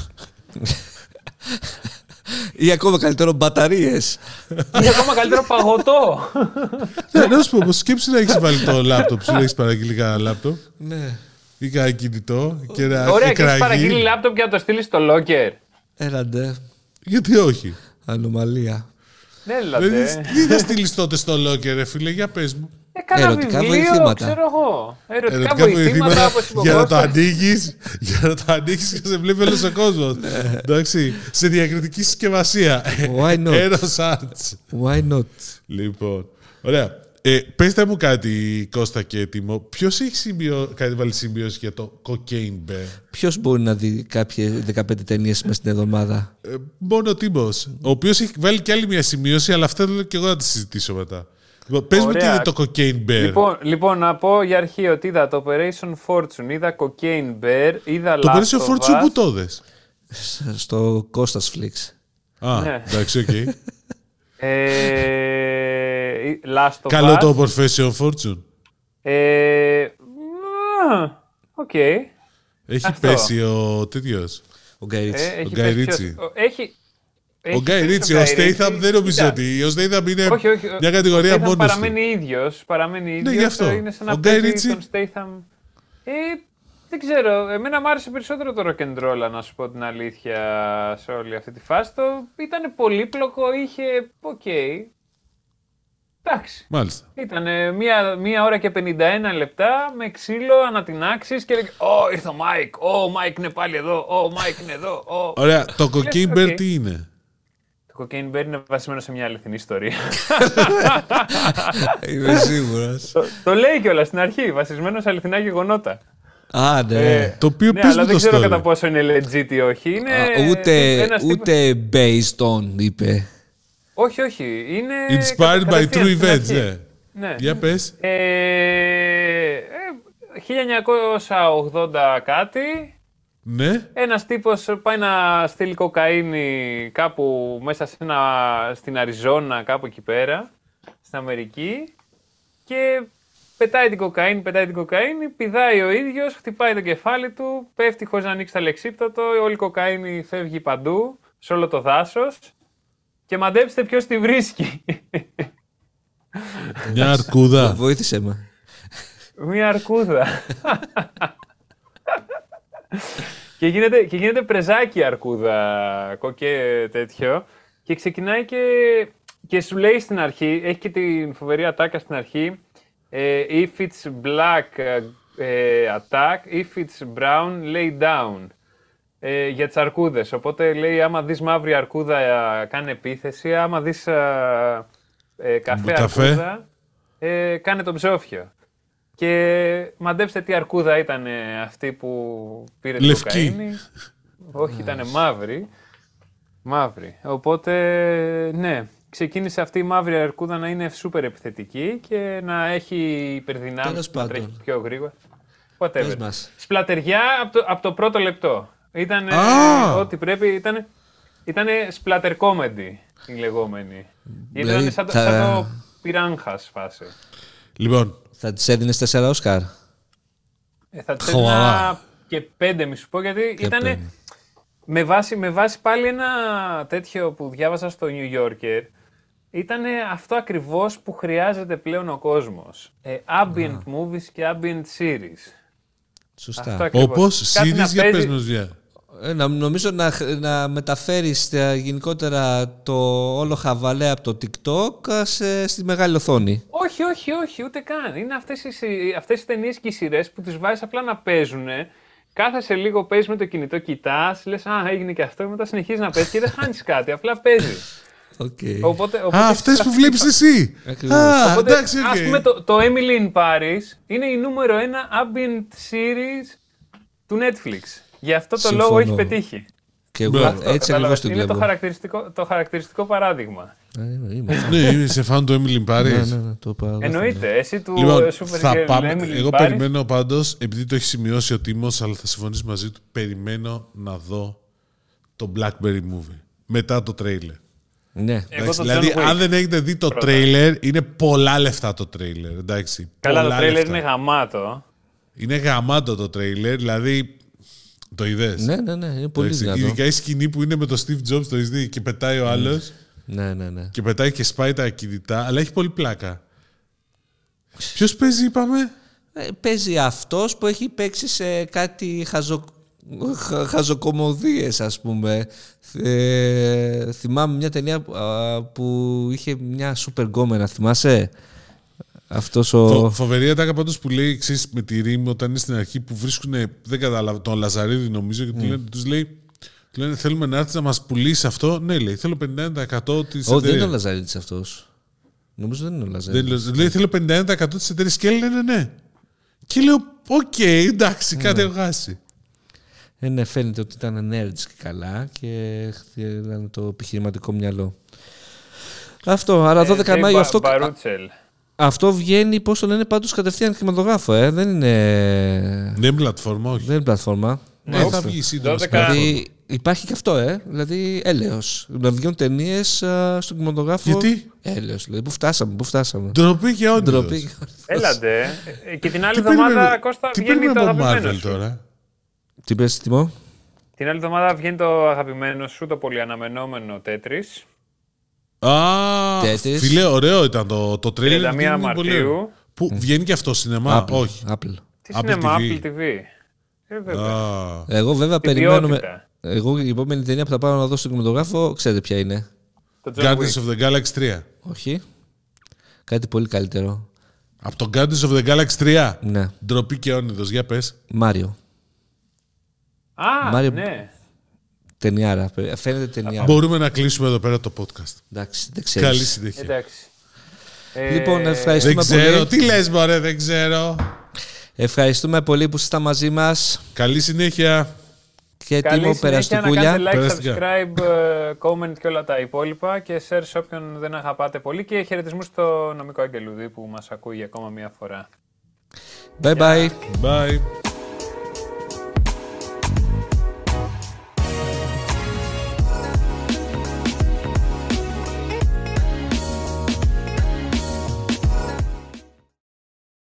Ή ακόμα καλύτερο μπαταρίες.
Ή ακόμα καλύτερο παγωτό.
Ναι, να σου πω, όμως σκέψου να έχεις βάλει το λάπτοπ σου, να έχεις παραγγείλει κανένα λάπτοπ.
Ναι.
Ή κανένα κινητό. Και ένα
Ωραία, και έχεις
εκραγή.
παραγγείλει λάπτοπ και να το στείλεις στο locker.
Έλαντε.
Γιατί όχι.
Ανομαλία.
Ναι, δηλαδή.
Τι θα στείλεις τότε στο locker, ρε φίλε, για πες μου.
Έκανα
Ερωτικά
βιβλίο,
βοηθήματα.
ξέρω εγώ. Ερωτικά,
Ερωτικά
βοηθήματα, όπως είπε ο
για να το
Κώστας.
ανοίγεις, για να το ανοίγεις και σε βλέπει όλος ο κόσμος. Εντάξει, σε διακριτική συσκευασία.
Why not?
Eros Arts.
Why not?
Λοιπόν, ωραία. Ε, πέστε μου κάτι, Κώστα και Τίμο. Ποιος έχει σημειώ, κάτι βάλει σημειώσει για το Cocaine Bear?
Ποιος μπορεί να δει κάποιες δεκαπέντε ταινίες μες στην εβδομάδα?
Ε, μόνο ο Τίμος, ο οποίος έχει βάλει και άλλη μια σημείωση, αλλά αυτά θέλω και εγώ να τη συζητήσω μετά. Λοιπόν, πες μου τι είναι το Cocaine Bear.
Λοιπόν, λοιπόν, να πω για αρχή ότι είδα το Operation Fortune, είδα Cocaine Bear, είδα
Το
Last
Operation
of
Fortune
Us.
που το δες?
Στο Κώστας Flix.
Α,
Ναι.
εντάξει, οκ.
Ε, Last of
Καλό
Us.
το Profession Fortune.
Ε, Οκ.
Έχει
Αυτό.
πέσει ο τέτοιος.
Ο Γκαϊρίτσι.
Ε, έχει
Γκάι
πέσει
Ρίτσι.
ποιος- ο- Έχει.
Ο Γκάι Ρίτσι, ο Στέιθαμ δεν νομίζω ότι. Ο Στέιθαμ είναι
Όχι, όχι.
μια κατηγορία
ο Statham
μόνος του.
παραμένει ίδιος. Παραμένει
Ναι,
ίδιος.
γι' αυτό.
Είναι σαν
Ο
να
Guy
παίζει
Ritchie-
τον Statham. Ε, δεν ξέρω. Εμένα μου άρεσε περισσότερο το rock and roll, να σου πω την αλήθεια, σε όλη αυτή τη φάση. Το ήταν πολύπλοκο, είχε. Οκ. Εντάξει.
Μάλιστα.
Ήταν μία, μία ώρα και πενήντα ένα λεπτά με ξύλο ανατινάξεις και έλεγε «Ω, ήρθε ο Μάικ, Ω, ο Μάικ είναι πάλι εδώ, Ω, ο Μάικ είναι εδώ, Ω».
Ωραία, το Cocaine
οκ.
Bear τι είναι?
Το Cocaine Bear είναι βασισμένο σε μια αληθινή ιστορία.
Είμαι σίγουρος.
το, το λέει κιόλας στην αρχή, βασισμένο σε αληθινά γεγονότα.
Α, ναι.
Ε,
Το οποίο
ναι,
πες
αλλά
μου
δεν
το
ξέρω
story.
κατά πόσο είναι legit ή όχι. Είναι
Α, ούτε,
ένας τύπος-
ούτε based on, είπε.
Όχι, όχι. Είναι
Inspired by
κατευθείαν
true
στην
events,
αρχή.
ναι.
Ναι.
Για πες.
Ε, ε, χίλια εννιακόσια ογδόντα κάτι.
Ναι.
Ένας τύπος πάει να στείλει κοκαίνη κάπου μέσα σε ένα, στην Αριζόνα, κάπου εκεί πέρα, στην Αμερική, και πετάει την κοκαίνη, πετάει την κοκαίνη, πηδάει ο ίδιος, χτυπάει το κεφάλι του, πέφτει χωρίς να ανοίξει τα λεξίπτωτο, όλη η κοκαίνη φεύγει παντού, σε όλο το δάσος, και μαντέψτε ποιος τη βρίσκει.
Μια αρκούδα.
Βοήθησε με.
Μία αρκούδα. και, γίνεται, και γίνεται πρεζάκι αρκούδα και τέτοιο. Και ξεκινάει και, και σου λέει στην αρχή, έχει και την φοβερή ατάκα στην αρχή, ε, if it's black ε, attack, if it's brown lay down. Ε, για τις αρκούδες. Οπότε λέει, άμα δεις μαύρη αρκούδα ε, κάνε επίθεση, άμα δεις ε, ε, καφέ,
Καφέ.
αρκούδα ε, κάνε τον ψόφιο. Και μαντέψτε τι αρκούδα ήταν αυτή που πήρε την
Λευκή.
κοκαίνη. Όχι, ήταν μαύρη. Μαύρη. Οπότε, ναι, ξεκίνησε αυτή η μαύρη αρκούδα να είναι σούπερ επιθετική και να έχει υπερδυνάμεις,
Τέλος
να τρέχει
πάντων.
πιο γρήγορα.
Πες
Whatever.
μας.
Σπλατεριά από το, από το πρώτο λεπτό. Ήταν
Α!
ό,τι πρέπει, ήταν ήτανε splatter comedy η λεγόμενη.
Δηλαδή,
Ήταν σαν, το-
θα-
σαν το πυράγχας φάση.
Λοιπόν,
Θα τις έδινες τέσσερα Όσκαρ.
Ε, θα της
Χαλαρά.
έδινα και πέντε, μη σου πω, γιατί
Και
ήταν
πέντε.
με βάση, με βάση πάλι ένα τέτοιο που διάβασα στο New Yorker. Ήταν αυτό ακριβώς που χρειάζεται πλέον ο κόσμος. Ε, ambient movies και ambient series.
Σωστά.
Αυτό ακριβώς.
όπως
Κάτι να
series για
παίζει-
πες μας μια.
Ε, να, νομίζω να, να μεταφέρεις ε, γενικότερα το όλο χαβαλέ από το TikTok ε, σε, στη μεγάλη οθόνη.
Όχι, όχι, όχι, ούτε καν. Είναι αυτές οι, σι- αυτές οι ταινίες και οι σειρές που τις βάζεις απλά να παίζουν. Κάθεσαι λίγο, παίζεις με το κινητό, κοιτάς, λες «Α, έγινε και αυτό», μετά συνεχίζεις να παίζεις και δεν χάνεις κάτι, απλά παίζει.
Okay.
Οπότε, οπότε
Α, αυτές που βλέπεις εσύ. Α,
οπότε,
εντάξει, okay.
Ας πούμε το, το Emily in Paris είναι η νούμερο ένα ambient series του Netflix. Γι' αυτό το
Συμφωνώ.
λόγο έχει πετύχει.
Και εγώ
Αυτό,
έτσι ακριβώς το
είναι
βλέπω.
το χαρακτηριστικό, το χαρακτηριστικό παράδειγμα.
Ναι, είσαι φαν του Emily in Paris.
Ναι, ναι, ναι, το παράδειγμα.
Εννοείται. Εσύ του
Λοιπόν,
Super
θα
Girl
πάμε,
Emily in
εγώ
Paris.
περιμένω πάντως, επειδή το έχει σημειώσει ο Τίμος, αλλά θα συμφωνήσει μαζί του, περιμένω να δω το Blackberry Movie μετά το τρέιλερ.
Ναι.
Εγώ το
Δηλαδή,
John Wick.
αν δεν έχετε δει το
Πρώτα.
τρέιλερ, είναι πολλά λεφτά το τρέιλερ. Εντάξει,
Καλά,
πολλά
το τρέιλερ
λεφτά.
είναι γαμάτο.
Είναι γαμάτο το τρέιλερ, δηλαδή. Το είδες.
Ναι, ναι, ναι, είναι πολύ
Εντάξει,
δυνατό.
ειδικά η σκηνή που είναι με τον Steve Jobs, το έχεις δει και πετάει ο άλλος.
Ναι, ναι, ναι.
Και πετάει και σπάει τα κινητά, αλλά έχει πολύ πλάκα. Ποιος παίζει, είπαμε.
Ε, παίζει αυτός που έχει παίξει σε κάτι χαζο... χα- χαζοκομωδίες, ας πούμε. Ε, θυμάμαι μια ταινία α, που είχε μια σούπερ γκόμενα, θυμάσαι? Αυτός ο...
Φο, φοβερή ατάκα πάντως που λέει εξής με τη Ρήμη όταν είναι στην αρχή που βρίσκουν, δεν κατάλαβα, τον Λαζαρίδη νομίζω, και του λένε, τους λέει, του λένε θέλουμε να έρθει να μας πουλήσει αυτό. Ναι, λέει, θέλω πενήντα ένα τοις εκατό της
Ω, δεν είναι ο
εταιρείας.
Λαζαρίτης αυτός. Νομίζω δεν είναι ο
Δεν
Λαζαρίτης.
λέω- λέει, θέλω πενήντα ένα τοις εκατό της εταιρείας και λένε ναι. Και λέω, οκ, εντάξει, κάτι έχω χάσει.
Ε, ναι, φαίνεται ότι ήταν nerds και καλά και ήταν το επιχειρηματικό μυαλό. Αυτό, άρα δώδεκα
Ε,
Μάιου
Μπα-
αυτό,
Μπαρούτσελ.
αυτό βγαίνει, πώς το λένε, πάντως κατευθείαν κινηματογράφο, ε. Δεν είναι,
Δεν είναι πλατφόρμα, όχι.
δεν είναι πλατφόρμα.
Ναι,
Όχι.
θα βγει σύντομα. στην
δώδεκα
πλατφόρμα.
Δηλαδή υπάρχει και αυτό, ε. Δηλαδή έλεος. Να βγαίνουν ταινίες α, στον κινηματογράφο.
Γιατί?
Έλεος, δηλαδή. Πού φτάσαμε, πού φτάσαμε.
Ντροπή και όντως.
Ντροπή.
Έλαντε. Ε, Και την άλλη
Τι
εβδομάδα,
περιμένουμε-
Κώστα,
Τι
βγαίνει το
περιμένουμε από
αγαπημένο
Marvel
σου.
τώρα.
Τι πες, Τιμό?
Την άλλη εβδομάδα βγαίνει το αγαπημένο σου, το πολυαναμενόμενο Τέτρις.
Α,
Τέτοις.
φίλε, ωραίο ήταν το, το τρέιλερ.
τριάντα μία
είναι πολύ ωραίο.
Μαρτίου.
Που βγαίνει και αυτό σινεμά,
Apple,
όχι.
Apple.
Τι
Apple
σινεμά,
τι βι.
Apple τι βι. Ε, βέβαια.
Α,
Εγώ βέβαια
Την
περιμένω.
ποιότητα.
Εγώ η επόμενη ταινία που θα πάω να δω στον κινηματογράφο, ξέρετε ποια είναι?
Το John
Guardians
Wick.
of the Galaxy τρία.
Όχι. Κάτι πολύ καλύτερο.
Από το Guardians of the Galaxy τρία.
Ναι.
Ντροπή και όνειδος, για πες.
Μάριο.
Α,
Μάριο-
ναι.
Ταινιάρα. Φαίνεται ταινιάρα.
Μπορούμε να κλείσουμε εδώ πέρα το podcast.
Εντάξει, δεν ξέρεις.
Καλή συνέχεια.
Εντάξει. Ε,
Λοιπόν,
Δεν
ευχαριστούμε
ξέρω.
πολύ.
Τι λες, μωρέ, δεν ξέρω.
Ευχαριστούμε πολύ που ήσασταν μαζί μας.
Καλή συνέχεια.
Και
Καλή
Τίμο,
συνέχεια, να
περαστικούλια.
κάνετε like,
Περαστικά.
subscribe, ε, comment και όλα τα υπόλοιπα και share σε όποιον δεν αγαπάτε πολύ και χαιρετισμούς στο νομικό Αγγελούδη που μας ακούει για ακόμα μία φορά.
Bye bye.
Bye.